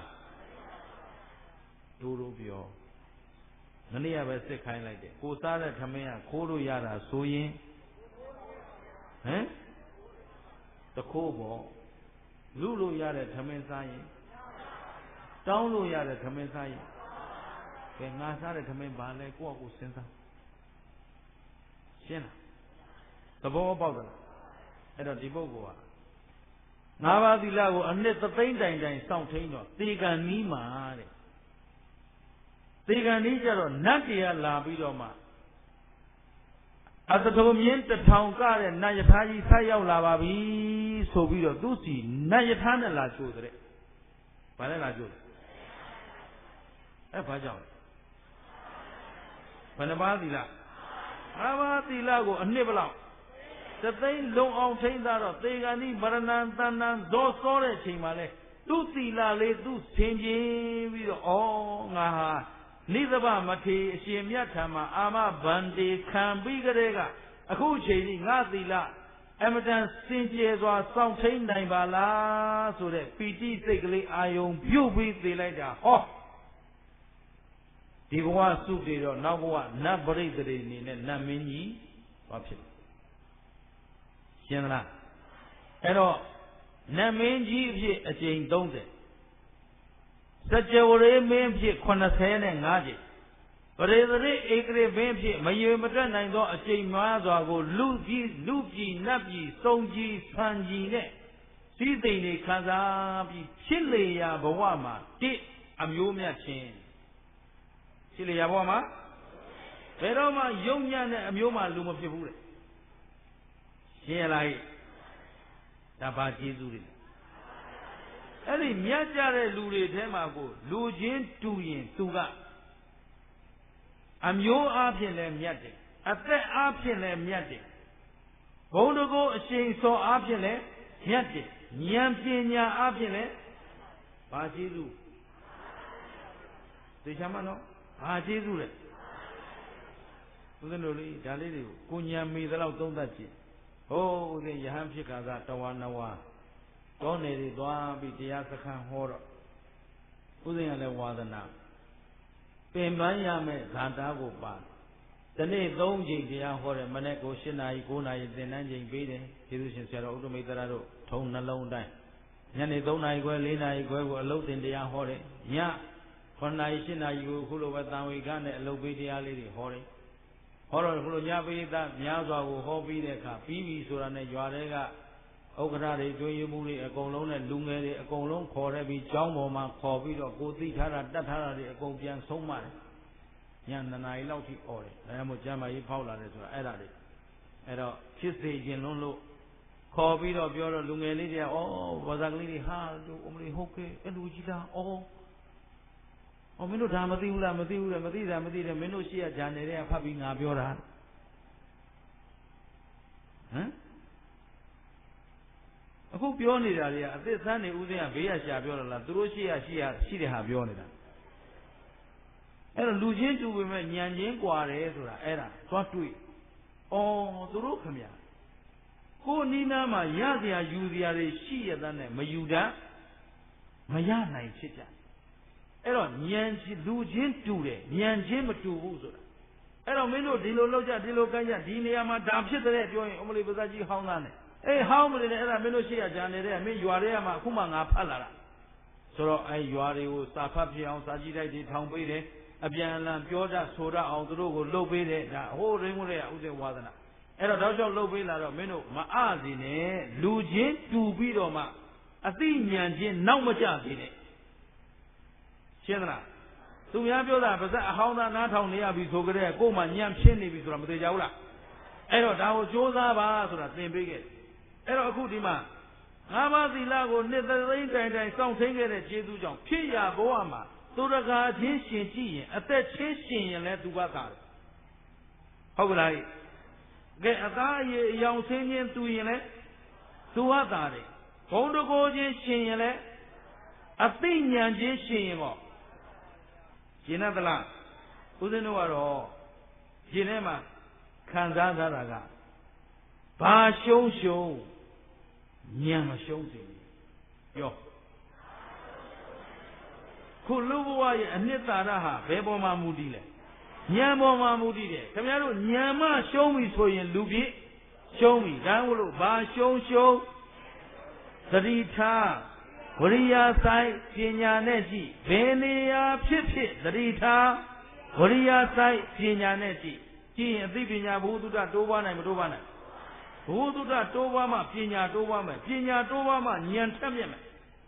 Speaker 2: တို့ပြောမနေ့ကပဲစစ်ခိုင်းလိုက်တယ်ကိုစားတဲ့ထမင်းကခိုးလို့ရတာဆိုရင်ဟမ်တခိုးပေါ့လူလို့ရတဲ့ထမင်းစားရင်တောင်းလို့ရတဲ့ထမင်းစားရင်ကဲငါစားတဲ့ထမင်းဘာလဲကိုယ့်အကူစဉ်းစားရှင်းလားသဘောပေါက်သလားအဲ့တော့ဒီပုဂ္ဂိုလ်က5 ပါးသီလကိုအနှစ်3 သိန်းတိုင်စောင့်ထိန်တော့သေကံနီးမှာတဲ့သေကံနီးကြတော့နတ်တရားလာပြီးတော့မှအတထုံမြင်း1000ကတဲ့နတ်ယထာကြီးဆက်ရောက်လာပါပြီဆိုပြီးတော့သူစီနတ်ယထာနဲ့လာကြိုတဲ့ဘာလဲလာကြိုအဲ့ဘာကြောင့်ဘယ်နှပါးသီလ5 ပါးသီလကိုအနှစ်ဘလောက်3 သိန်းလုံအောင်ထိန်းသားတော့သေကံနီးဗရဏံတဏ္ဏဇောစောတဲ့ချိန်မှာလဲသူသီလလေးသူဆင်ခြင်ပြီးတော့ဩငါဟာနိသဗမထေအရှင်မြတ်ထံမှာအာမဗန္တိခံပြီးကြတဲ့ကအခုချိန်ကြီးငါသီလအမတန်စင်ကြယ်စွာစောင့်ထိန်နိုင်ပါလားဆိုတဲ့ပီတိစိတ်ကလေးအာယုံပြုတ်ပြီးသိလိုက်တာဟောဒီဘဝစုတည်တော့နောက်ဘဝနတ်ပရိသေတွေအနေနဲ့နတ်မင်းကြီးဘာဖြစ်ရှင်းလားအဲ့တော့နတ်မင်းကြီးအဖြစ်အကျိန်30စัจ java ရေမင်းဖြစ်85ကြိမ်ပရိသေဧကရေမင်းဖြစ်မရေမတွက်နိုင်သောအကျိန်များစွာကိုလူပြည်နတ်ပြည်စုံကြီးဆံကြီးနဲ့စည်းသိမ်တွေခံစားပြီးဖြစ်လေရာဘဝမှာအမျိုးမြတ်ချင်းဖြစ်လေရာဘဝမှာဘယ်တော့မှယုံညံ့တဲ့အမျိုးမှလူမဖြစ်ဘူးလေရှင်းရလားဒါဘာကျေးဇူးတွေအဲ့ဒီမြတ်ကြတဲ့လူတွေထဲမှာကိုလူချင်းတူရင်သူကအမျိုးအားဖြင့်လည်းမြတ်တယ်အသက်အားဖြင့်လည်းမြတ်တယ်ဘုံတကောအရှိန်စောအားဖြင့်လည်းမြတ်တယ်ဉာဏ်ပညာအားဖြင့်လည်းဘာကျေးဇူးသိချင်မနော်ဘာကျေးဇူးလဲဦးဇင်းတို့လေးဒါလေးတွေကိုဉာဏ်မီသလောက်သုံးသပ်ကြည့်ဟိုးဦးဇင်းယဟန်ဖြစ်ခါသာတဝါနဝါတောနေတွေသွားပြီးတရားစခန်းဟောတော့ဥစဉ်ရလည်းဝါဒနာပင်ပန်းရမယ်ဇာတာကိုပါဒီနေ့3 ချိန်တရားဟောတယ်မနေ့ကို7 နာရီ9 နာရီသင်တန်းချိန်ပေးတယ်ကျေးဇူးရှင်ဆရာတော်ဥဒ္ဓမိတ်တရတို့ထုံနှလုံးတိုင်းညနေ3 နာရီခွဲ4 နာရီခွဲကိုအလုပ်တင်တရားဟောတယ်ည9 နာရီ7 နာရီကိုခုလိုပဲတန်ဝေကနဲ့အလုပ်ပေးတရားလေးတွေဟောတယ်ဟောတော့ခုလိုညပိသများစွာကိုဟောပြီးတဲ့အခါပြီးပြီဆိုတာနဲ့ရွာတွေကဥက္ကဋ္ဌတွေကျွေးရမှုတွေအကုန်လုံးနဲ့လူငယ်တွေအကုန်လုံးခေါ်ရပြီးကျောင်းပေါ်မှာခေါ်ပြီးတော့ကိုသိထားတာတတ်ထားတာတွေအကုန်ပြန်ဆုံးမတယ်ည2 နာရီလောက်ထိអော်တယ်ဒါမှမဟုတ်ကျမ်းမာရေးဖောက်လာတယ်ဆိုတာအဲ့ဒါတွေအဲ့တော့ဖြစ်စေခြင်းလုံးလို့ခေါ်ပြီးတော့ပြောတော့လူငယ်လေးတွေကဘာသာကလေးတွေဟာတို့အမလေးဟုတ်ကဲ့အဲ့လူကြီးလားမင်းတို့ဒါမသိဘူးလားမသိဘူးလေမသိတာမသိတယ်မင်းတို့ရှေ့ကဂျာနယ်တွေကဖတ်ပြီးငါပြောတာဟမ်အခုပြောနေတာတွေကအသစ်ဆန်းနေဦးစင်းကဘေးရရှာပြောတာလားသူတို့ရှေ့ကရှိတဲ့ဟာပြောနေတာအဲ့တော့လူချင်းတူပေမဲ့ညံချင်းกว่าတယ်ဆိုတာအဲ့ဒါသွားတွေ့သူတို့ခမရကိုနီးနားမှာရစရာယူစရာတွေရှိရတဲ့နဲ့မယူတတ်မရနိုင်ဖြစ်ကြအဲ့တော့ဉာဏ်လူချင်းတူတယ်ဉာဏ်ချင်းမတူဘူးဆိုတာအဲ့တော့မင်းတို့ဒီလိုလောက်ကြဒီလိုကမ်းကြဒီနေရာမှာဒါဖြစ်တဲ့ပြောရင်အမလီပါဇာကြီးဟောင်းသားနဲ့ဟောင်းမလို့လေအဲ့ဒါမင်းတို့ရှိရကြနေတဲ့မင်းရွာတွေကမှအခုမှငါဖတ်လာတာဆိုတော့ရွာတွေကိုစာဖတ်ပြအောင်စာကြည့်တိုက်တွေထောင်ပေးတယ်အပြန်အလှန်ပြောတတ်ဆိုတတ်အောင်သူတို့ကိုလှုပ်ပေးတယ်ဒါဟိုးရင်းမတွေကဥစ္စာဝါဒနာအဲ့တော့တောက်လျှောက်လှုပ်ပေးလာတော့မင်းတို့မအားစီနဲ့လူချင်းတူပြီးတော့မှအသိဉာဏ်ချင်းနောက်မကျသေးနဲ့ရှင်းသလားသူများပြောတာပါဇက်အဟောင်းသားနားထောင်နေရပြီဆိုကြတဲ့ကိုယ်မှညံဖြစ်နေပြီဆိုတာမသိကြဘူးလားအဲ့တော့ဒါကိုကြိုးစားပါဆိုတာသင်ပေးခဲ့အဲ့တော့အခုဒီမှာငါးပါးသီလကိုနှစ်သိန်းတိုင်တိုင်စောင့်သိမ်းခဲ့တဲ့ကျေးဇူးကြောင့်ဖြစ်ရဘဝမှာသူတကာချင်းရှင်ကြည့်ရင်အသက်ချင်းရှင်ရင်လည်းသူကသာတယ်ဟုတ်ကလားကဲအသားအရည်အယောင်ဆင်းခြင်းသူရင်လည်းသူကသာတယ်ဘုံတကိုချင်းရှင်ရင်လည်းအသိဉာဏ်ချင်းရှင်ရင်ပေါ့ရှင်သလားဦးဇင်းတို့ကတော့ရှင်ထဲမှာခံစားထားတာကဘာရှုံးရှုံးဉာဏ်မရှုံးစေဘူးပြောခုလူဘဝရဲ့အနှစ်သာရဟာဘယ်ပေါ်မှာမူတည်လဲဉာဏ်ပေါ်မှာမူတည်တယ်ခင်ဗျားတို့ဉာဏ်မှရှုံးပြီဆိုရင်လူပြည့်ရှုံးပြီဒါမို့လို့ဘာရှုံးသတိထားဝရိယဆိုင်ပညာနဲ့ကြည့်ဘယ်နေရာဖြစ်သတိထားဝရိယဆိုင်ပညာနဲ့ကြည့်ရင်အသိပညာဘုသူတ္တတိုးပွားနိုင်မတိုးပွားနိုင်ဘုသူတ္တတိုးပွားမှပညာတိုးပွားမယ်ပညာတိုးပွားမှဉာဏ်ထက်မြက်မယ်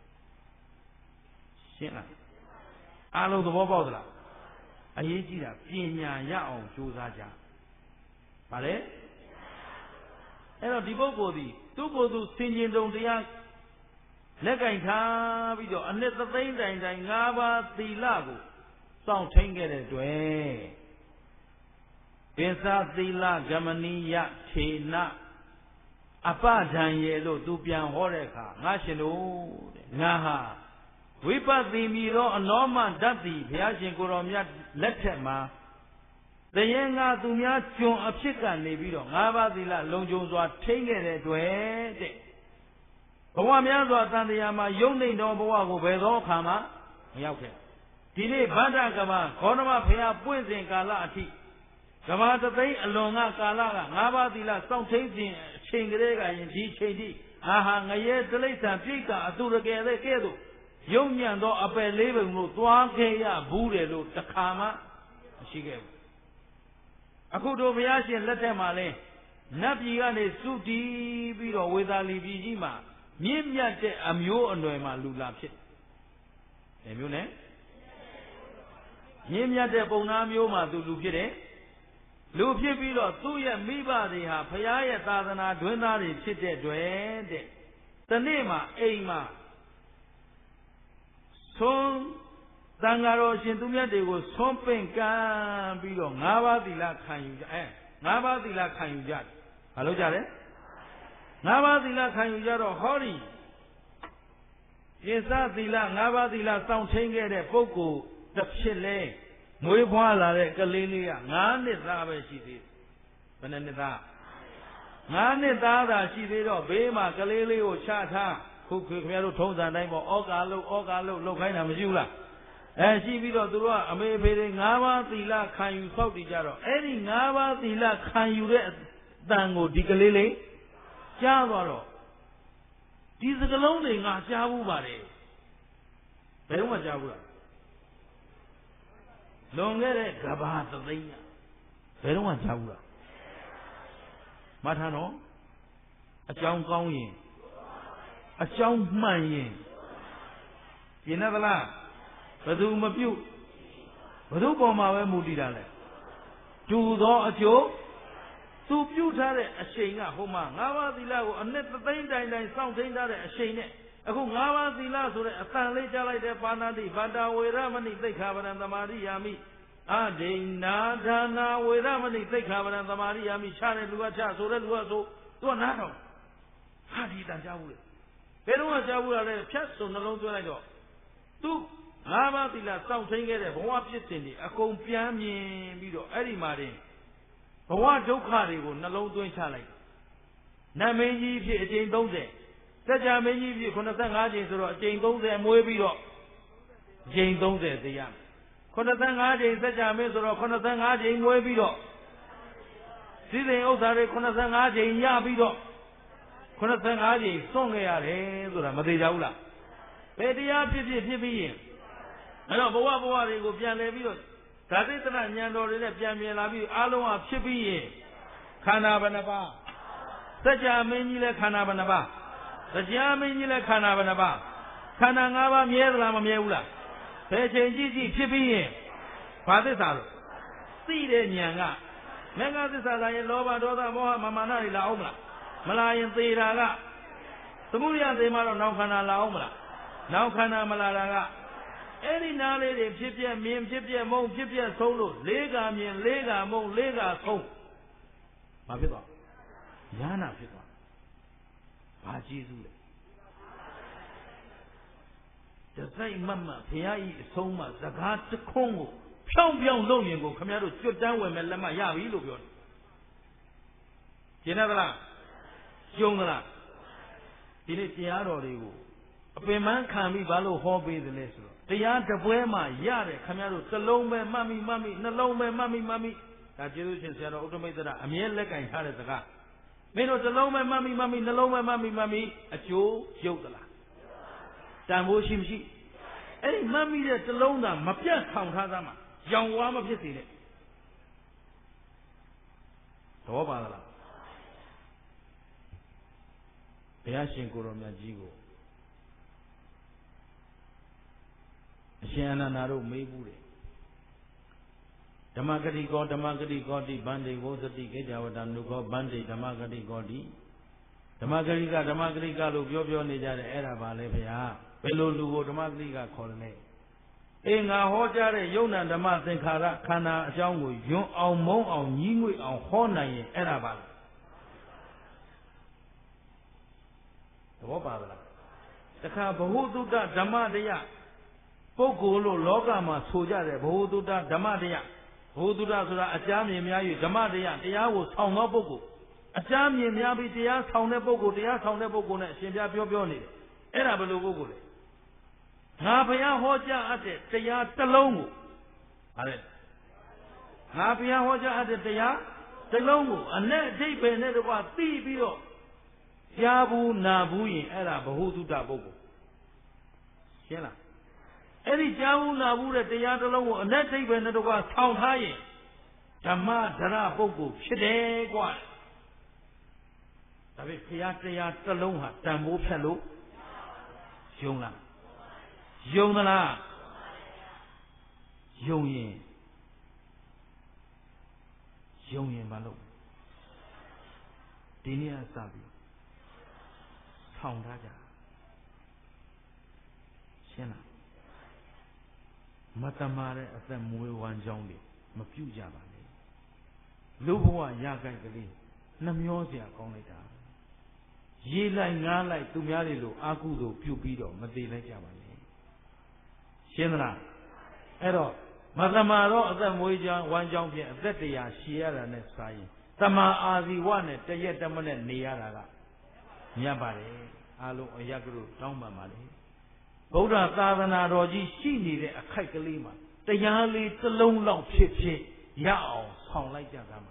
Speaker 2: ရှင်းလားအားလုံးသဘောပေါက်သလားအရေးကြီးတာပညာရအောင်ကြိုးစားကြဗါလေအဲ့တော့ဒီပုဂ္ဂိုလ်ဒီသူ့ကိုယ်သူဆင်ခြင်တုံတရားလက်ကင်ထားပြီးတော့အနှစ်သိန်းတိုင်တိုင်၅ပါးသီလကိုစောင့်ထိန်ခဲ့တဲ့တွေ့ပင်စသီလဂမနိယထေနအပဒံရေလို့သူပြန်ဟောတဲ့အခါငါရှင်တို့တဲ့ငါဟာဝိပဿီမီသောအနောမဓာတ်သည်ဘုရားရှင်ကိုယ်တော်မြတ်လက်ထက်မှာတရေငါသူများကျွန်အဖြစ်ကနေပြီးတော့၅ပါးသီလလုံခြုံစွာထိန်းခဲ့တဲ့တွေ့တဲ့ဘဝများစွာတန်တရားမှာယုံနေသောဘဝကိုဘယ်သောအခါမှမရောက်ခဲ့ဒီနေ့ဗန္ဒကမ္ဘာဂေါတမဘုရားပွင့်စဉ်ကာလအထိကမ္ဘာတသိန်းအလွန်ကကာလက၅ပါးသီလစောင့်ထိန်းခြင်းအချိန်ကလေးကရင်ဒီချိန်ထိဟာငရဲတိလိစ္ဆာန်ပြိတ္တာအသူရကယ်တဲ့ကဲ့သို့ယုံညံ့သောအပယ်လေးပုံကိုသွားခဲ့ရဘူးတယ်လို့တခါမှမရှိခဲ့ဘူးအခုတို့ဘုရားရှင်လက်ထက်မှာလဲနတ်ပြည်ကနေစုတည်ပြီးတော့ဝေသာလီပြည်ကြီးမှာမြင့်မြတ်တဲ့အမျိုးအနွယ်မှာလူလာဖြစ်တယ်မျိုးနဲ့မြင့်မြတ်တဲ့ပုံနာမျိုးမှာသူလူဖြစ်တယ်လူဖြစ်ပြီးတော့သူ့ရဲ့မိဘတွေဟာဘုရားရဲ့သာသနာတွင်သားတွေဖြစ်တဲ့တွေ့တဲ့တနေ့မှာအိမ်မှာဆုံးတန်ဃာတော်ရှင်သူမြတ်တွေကိုဆုံးပင့်ကမ်းပြီးတော့၅ပါးသီလခံယူကြ၅ပါးသီလခံယူကြတယ်ဘာလို့ကြလဲ၅ပါးသီလခံယူကြတော့ဟောဒီပိစသီလ၅ပါးသီလစောင့်ထိန်ခဲ့တဲ့ပုဂ္ဂိုလ်တစ်ဖြစ်လဲမွေးဖွားလာတဲ့ကလေးလေးက9နှစ်သားပဲရှိသေးတယ်ဘယ်နှစ်သား9နှစ်သားသာရှိသေးတော့ဘေးမှာကလေးလေးကိုချထားခုခင်ဗျားတို့ထုံးစံတိုင်းပေါ့ဩကာလုတ်ခိုင်းတာမရှိဘူးလားရှိပြီးတော့သူတို့ကအမေဖေတွေ၅ပါးသီလခံယူဆောက်တည်ကြတော့အဲ့ဒီ၅ပါးသီလခံယူတဲ့အတန်ကိုဒီကလေးလေးကြားသွားတော့ဒီစကလုံးတွေငါကြားဘူးပါတယ်ဘယ်တော့မှကြားဘူးလားလွန်ခဲ့တဲ့ကဘာသသိန်းဘယ်တော့မှကြားဘူးလားမထမ်းတော့အကြောင်းကောင်းရင်အကြောင်းမှန်ရင်ပြင်းသလားဘယ်သူမပြုတ်ဘယ်သူပေါ်မှာပဲမူတည်တာလဲတူသောအကျိုးသူပြုတ်ထားတဲ့အချိန်ကဟိုမှာ၅ပါးသီလကိုအနှစ်သိန်းတိုင်တိုင်စောင့်သိမ်းထားတဲ့အချိန်နဲ့အခု၅ပါးသီလဆိုတဲ့အတန်လေးကြားလိုက်တဲ့ပါဏာတိဗန္တာဝေရမဏိသိက္ခာပဒံသမာရိယာမိအဒိနာဒါနာဝေရမဏိသိက္ခာပဒံသမာရိယာမိခြားတဲ့လူကခြားဆိုတဲ့လူကဆိုသူကနားတော့ဟာဒီတန်ကြားဘူးလေဘယ်တော့မှကြားဘူးလားလဲဖြတ်စုံနှလုံးသွင်းလိုက်တော့သူ၅ပါးသီလစောင့်ထိန်ခဲ့တဲ့ဘဝဖြစ်စဉ်တွေအကုန်ပြန်မြင်ပြီးတော့အဲ့ဒီမှာတင်ဘဝဒုက္ခတွေကိုနှလုံးသွင်းချလိုက်နတ်မင်းကြီးဖြစ်အကျင့်30စัจ जा မင်းကြီးဖြစ်85ကျိန်ဆိုတော့အကျင့်30မွေးပြီးတော့အကျင့်30သိရမယ်85ကျိန်စัจ जा မင်းဆိုတော့85ကျိန်မွေးပြီးတော့စည်းစိမ်ဥစ္စာတွေ85ကျိန်ရပြီးတော့85ကျိန်စွန့်ခဲ့ရတယ်ဆိုတာမသေးကြဘူးလားဘယ်တရားဖြစ်ပြီးရင်အဲ့တော့ဘဝတွေကိုပြန်လဲပြီးတော့ဓာတိတနာဉာဏ်တော်တွေနဲ့ပြန်လာပြီးအားလုံးကဖြစ်ပြီးရင်ခန္ဓာဘယ်နှပါးစัจ जा မင်းကြီးလည်းခန္ဓာဘယ်နှပါးတရားမင်းကြီးလည်းခန္ဓာဘယ်နှပါးခန္ဓာ၅ပါးမြဲသလားမမြဲဘူးလားဘယ်ချိန်ကြည့်ဖြစ်ပြီးရင်ဘာသစ္စာလို့သိတဲ့ဉာဏ်ကမဂ္ဂသစ္စာလာရင်လောဘဒေါသမောဟမာနတွေလာအောင်မလားမလာရင်သေတာကသမုဒယသေမှာတော့နောက်ခန္ဓာလာအောင်မလားနောက်ခန္ဓာမလာတာကအဲ့ဒီနားလေးတွေဖြစ်ပြမြင်ဖြစ်ပြမုံဖြစ်ပြဆုံးလို့လေးကမြင်လေးကမုံလေးကဆုံးဘာဖြစ်သွားဉာဏ်ဖြစ်သွားဘာကျေးဇူးလဲတစိုက်မတ်မဘုရားဤအဆုံးမစကားတခွန်းကိုဖြောင်းဖြောင်းလုပ်ရင်ကိုခမရတို့ကျွတ်တန်းဝင်မဲ့လက်မရပြီလို့ပြောတယ်ကျင်ရသလားယုံသလားဒီနေ့တရားတော်တွေကိုအပင်ပန်းခံပြီးဘာလို့ဟောပေးသလဲဆိုတော့တရားတပွဲမှာရတယ်ခမရတို့စလုံးပဲမှတ်မိနှလုံးပဲမှတ်မိဒါကျေးဇူးရှင်ဆရာတော်ဥတ္တမိတ်သရအမြဲလက်ကင်ထားတဲ့စကားမင်းတို့စလုံးပဲမှတ်မိနှလုံးပဲမှတ်မိအကျိုးရုပ်သလားတန်ဖိုးရှိမရှိအဲ့ဒီမှတ်မိတဲ့စလုံးသာမပြတ်ဆောင်ထားသားမှာရောင်ဝါမဖြစ်စေနဲ့သဘောပါလားဘုရားရှင်ကိုယ်တော်မြတ်ကြီးကိုအရှင်အနန္ဒာတို့မေးဘူးတယ်ဓမ္မဂတိကောဓမ္မဂတိကောတိဗန္တိဝုသတိကေကြဝတနုကောဗန္တိဓမ္မဂတိကောတိဓမ္မဂတိကလို့ပြောနေကြတယ်အဲ့ဒါပါလေဘုရားဘယ်လိုလူကိုဓမ္မဂတိကခေါ်တယ်လဲအေးငါဟောကြားတဲ့ယုံနာဓမ္မသင်္ခါရခန္ဓာအကြောင်းကိုယွန်းအောင်မုန်းအောင်ညီးငွေ့အောင်ဟောနိုင်ရင်အဲ့ဒါပါလေသဘောပါလားတခါဘ ഹു တုတ္တဓမ္မတရားပုဂ္ဂိုလ်လို့လောကမှာဆိုကြတယ်ဘ ഹു တုတ္တဓမ္မတရားဘ ഹു တုတ္တဆိုတာအကြမ်းမြင်များ၍ဓမ္မတရားကိုဆောင်သောပုဂ္ဂိုလ်အကြမ်းမြင်များပြီးတရားဆောင်တဲ့ပုဂ္ဂိုလ်နဲ့အရှင်ဘုရားပြောနေတယ်အဲ့ဒါဘယ်လိုပုဂ္ဂိုလ်လဲငါဘုရားဟောကြားအပ်တဲ့တရားတစ်လုံးကိုဟာလေငါဘုရားဟောကြားအပ်တဲ့တရားတစ်လုံးကိုအ내အဓိပ္ပာယ်နဲ့တကွသိပြီးတော့ကြားဘူးနာဘူးရင်အဲ့ဒါဘ ഹു တုတ္တပုဂ္ဂိုလ်ရှင်းလားအဲ့ဒီကြားဘူးနာဘူးတဲ့တရားတစ်လုံးကိုအ내အဓိပ္ပာယ်နဲ့တကွဆောင်းထားရင်ဓမ္မဒရပုဂ္ဂိုလ်ဖြစ်တယ်ကွာဒါပေမဲ့ဘုရားတရားတစ်လုံးဟာတန်ဖိုးဖြတ်လို့ယုံလားယုံသလားယုံရင်မလုပ်ဒီနေ့အစပြီးထောင်ထားကြရှင်းလားမတမာတဲ့အသက်မွေးဝမ်းကြောင်းတွေမပြုတ်ကြပါနဲ့လူဘဝရကြိုက်ကလေးနှမျောเสียကောင်းလိုက်တာရေးလိုက်ငားလိုက်သူများတွေလိုအာကုသို့ပြုတ်ပြီးတော့မသေးလိုက်ကြပါနဲ့ရှင်းသလားအဲ့တော့မတမာတော့အသက်မွေးကြောင်းဝမ်းကြောင်းဖြင့်အသက်တရားရှည်ရတာနဲ့စာရင်တမာအာဇီဝနဲ့တရက်တမနဲ့နေရတာကမြတ်ပါတယ်အားလုံးအယက်ကလို့တောင်းပန်ပါလေဗုဒ္ဓသာသနာတော်ကြီးရှိနေတဲ့အခိုက်ကလေးမှာတရားလေးတစ်လုံးလောက်ဖြစ်ရအောင်ဆောင်လိုက်ကြတာမှာ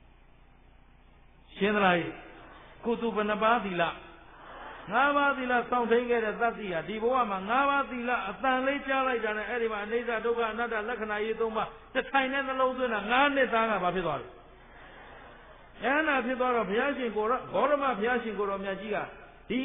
Speaker 2: ရှင်းသလားကုသဘဏပါသီလ5 ပါးသီလစောင့်ထိန်ခဲ့တဲ့သတ္တိဟာဒီဘဝမှာ5 ပါးသီလအတန်လေးကြားလိုက်တာနဲ့အဲ့ဒီမှာအနိစ္စဒုက္ခအနတ္တလက္ခဏာရေး3 ပါးတစ်ထိုင်နဲ့နှလုံးသွင်းတာ9 နှစ်သားကဘာဖြစ်သွားလဲဉာဏ်နာဖြစ်သွားတော့ဘုရားရှင်ကိုရောဂေါရမဘုရားရှင်ကိုရောမြတ်ကြီးကဒီ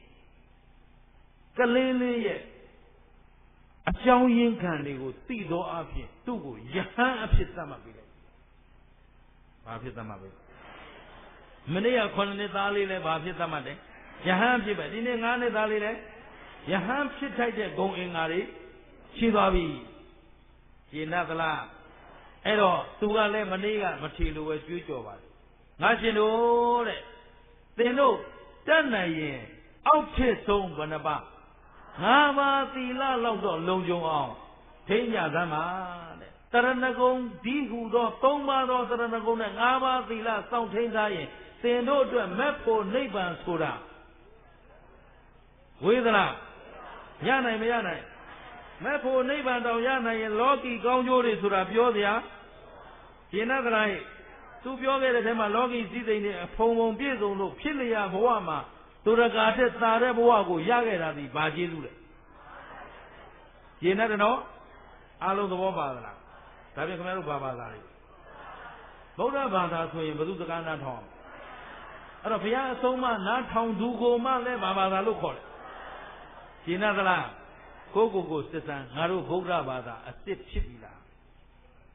Speaker 2: ကလေးလေးရဲ့အကြောင်းရင်းခံတွေကိုသိသောအဖြစ်သူ့ကိုယဟန်အဖြစ်သတ်မှတ်ပေးတယ်ဘာဖြစ်သတ်မှတ်ပေးမနေ့က9 နှစ်သားလေးလည်းဘာဖြစ်သတ်မှတ်တယ်ယဟန်ဖြစ်ပဲဒီနေ့9 နှစ်သားလေးလည်းယဟန်ဖြစ်ထိုက်တဲ့ဂုဏ်အင်္ဂါတွေရှိသွားပြီရှင်းသလားအဲ့တော့သူကလည်းမနေ့ကမထီလိုပဲကြွေးကြော်ပါတယ်ငါရှင်တို့တဲ့သင်တို့တတ်နိုင်ရင်အောက်ဖြစ်ဆုံးဘယ်နှပါ5 ပါးသီလလောက်တော့လုံခြုံအောင်ထိန်းကြသမ်းပါတဲ့တရဏဂုံဒီဟုသော3 ပါးသောတရဏဂုံနဲ့5 ပါးသီလစောင့်ထိန်းထားရင်သင်တို့အတွက်မက်ဖို့နိဗ္ဗာန်ဆိုတာဝေဒနာရနိုင်မရနိုင်မက်ဖို့နိဗ္ဗာန်တောင်ရနိုင်ရင်လောကီကောင်းကျိုးတွေဆိုတာပြောစရာရှင်းသလားသူပြောခဲ့တဲ့ထဲမှာလောကီစည်းစိမ်တွေအဖုံဖုံပြည့်စုံလို့ဖြစ်လျာဘဝမှာသူရကာတဲ့သာတဲ့ဘဝကိုရခဲ့တာဒီဘာကျေးဇူးလဲရှင်းတယ်နော်အားလုံးသဘောပါသလားဒါပြန်ခင်ဗျားတို့ဘာသာလဲဗုဒ္ဓဘာသာဆိုရင်ဘုသူစကားနားထောင်အဲ့တော့ဘုရားအဆုံးအမနားထောင်သူကိုမှလည်းဘာသာလို့ခေါ်တယ်ရှင်းသလားကိုစစ်စံငါတို့ဗုဒ္ဓဘာသာအစ်စ်ဖြစ်ပြီလား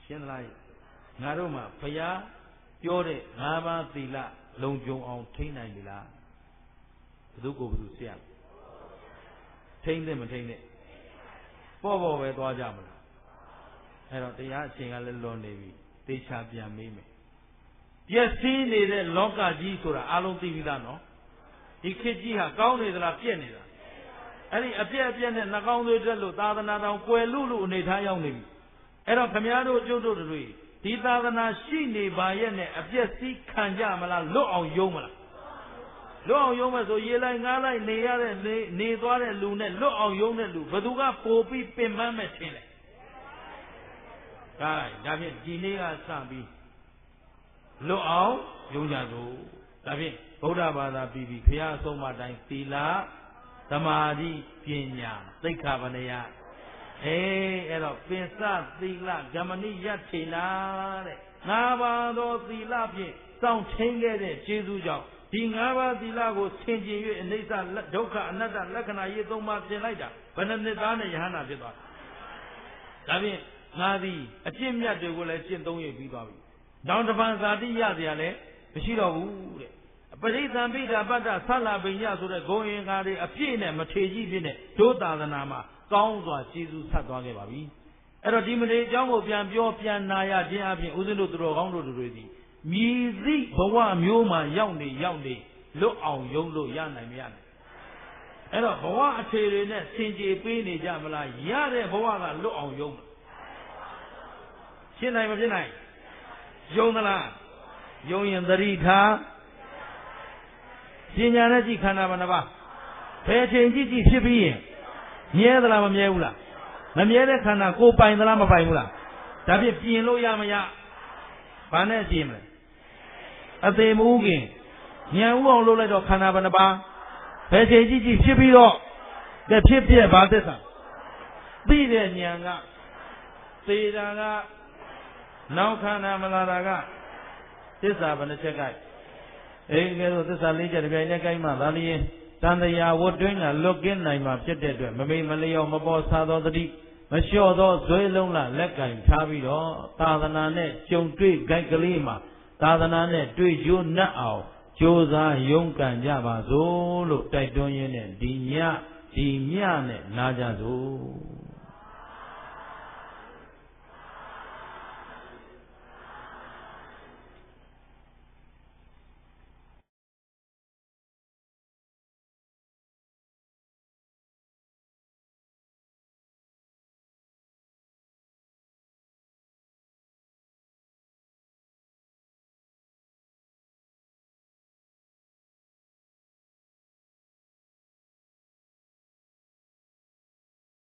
Speaker 2: ရှင်းလားငါတို့မှာဘုရားပြောတဲ့၅ပါးသီလလုံခြုံအောင်ထိန်းနိုင်ပြီလားဘယ်သူကိုဘယ်သူဆက်ရထိန်းတယ်မထိန်းနဲ့ပေါ့ပေါ့ပဲသွားကြမလားအဲ့တော့တရားအချိန်ကလည်းလွန်နေပြီသေချာပြန်မေးမယ်ပျက်စီးနေတဲ့လောကကြီးဆိုတာအလုံးသိပြီးသားနော်ဒီခေတ်ကြီးဟာကောင်းနေသလားပြက်နေသလားအဲ့ဒီအပြက်အပြက်နဲ့နှကောင်းသွေးတက်လို့သာသနာတော်ကွယ်လူအနေထားရောက်နေပြီအဲ့တော့ခမည်းတော်ကျုပ်တို့တွေဒီသာသနာရှိနေပါရဲ့နဲ့အပြက်စီးခံကြမလားလွတ်အောင်ယုံမလားလွတ်အောင်ယုံမဲ့ဆိုရေလိုက်ငားလိုက်နေရတဲ့နေသွားတဲ့လူနဲ့လွတ်အောင်ယုံတဲ့လူဘယ်သူကပိုပြီးပင်ပန်းမဲ့ထင်လဲဒါဖြင့်ဒီနေ့ကစပြီးလွတ်အောင်ယုံကြစို့ဒါဖြင့်ဗုဒ္ဓဘာသာပြီးဘုရားအဆုံးအမတိုင်းသီလသမာဓိပညာသိက္ခာပနယအဲ့တော့ပင်စသီလဂမနိယထေနာတဲ့၅ပါးသောသီလဖြင့်စောင့်ထိန်ခဲ့တဲ့ကျေးဇူးကြောင့်ဒီ၅ပါးသီလကိုဆင်ခြင်၍အနိစ္စဒုက္ခအနတ္တလက္ခဏာရေး၃ပါးပြင်လိုက်တာဘယ်နှနှစ်သားနဲ့ယဟန္တာဖြစ်သွားဒါဖြင့်ငါသည်အကျင့်မြတ်တွေကိုလည်းကျင့်သုံးရပြီးသွားပြီနောက်တစ်ပန်ဇာတိရเสียလည်းမရှိတော့ဘူးတဲ့ပရိသံပိဋကပတ္တဆလပိညဆိုတဲ့ဂုံအင်္ဂါတွေအပြည့်နဲ့မထေကြီးဖြစ်တဲ့ဒုသာသနာမှာကောင်းစွာကျေးဇူးဆက်သွားခဲ့ပါပြီအဲ့တော့ဒီမထေအကြောင်းကိုပြန်ပြောပြန်နာရခြင်းအပြင်ဦးဇင်းတို့သူတော်ကောင်းတို့တွေသည်မြည်သည့်ဘဝမျိုးမှာရောက်နေလွတ်အောင်ယုံလို့ရနိုင်မရနိုင်အဲ့တော့ဘဝအခြေတွေနဲ့ဆင်ခြေပေးနေကြမလားရတဲ့ဘဝကလွတ်အောင်ယုံရှင်းနိုင်မဖြစ်နိုင်ယုံသလားယုံရင်သတိထားပညာနဲ့ကြည့်ခန္ဓာဘာနှပါဘယ်ချိန်ကြည့်ဖြစ်ပြီးရင်မြဲသလားမမြဲဘူးလားမမြဲတဲ့ခန္ဓာကိုပိုင်သလားမပိုင်ဘူးလားဒါဖြင့်ပြင်လို့ရမရဘာနဲ့ကြည့်မလဲအသေးမဦးခင်ဉာဏ်ဥအောင်လုပ်လိုက်တော့ခန္ဓာဘာနှပါဘယ်ချိန်ကြည့်ဖြစ်ပြီးတော့ဖြစ်ပြဘာသစ္စာသိတဲ့ဉာဏ်ကသေတာကနောက်ခန္ဓာမလာတာကသစ္စာဘယ်နှချက်ကဲကဲတော့သစ္စာ၄ချက်တပြိုင်တည်းကိုင်းမှသာလျှင်တန်တရားဝတ်တွင်းကလွတ်ကင်းနိုင်မှာဖြစ်တဲ့အတွက်မမေ့မလျော့မပေါ်စားသောတတိမလျှော့သောဇွဲလုံးလလက်ကင်ထားပြီးတော့သာသနာနဲ့ကြုံတွေ့ကြိုက်ကလေးမှာသာသနာနဲ့တွေ့ကျိုးနှက်အောင်ကြိုးစားရုန်းကန်ကြပါစို့လို့တိုက်တွန်းရင်းနဲ့ဒီညဒီမြနဲ့နာကြစို့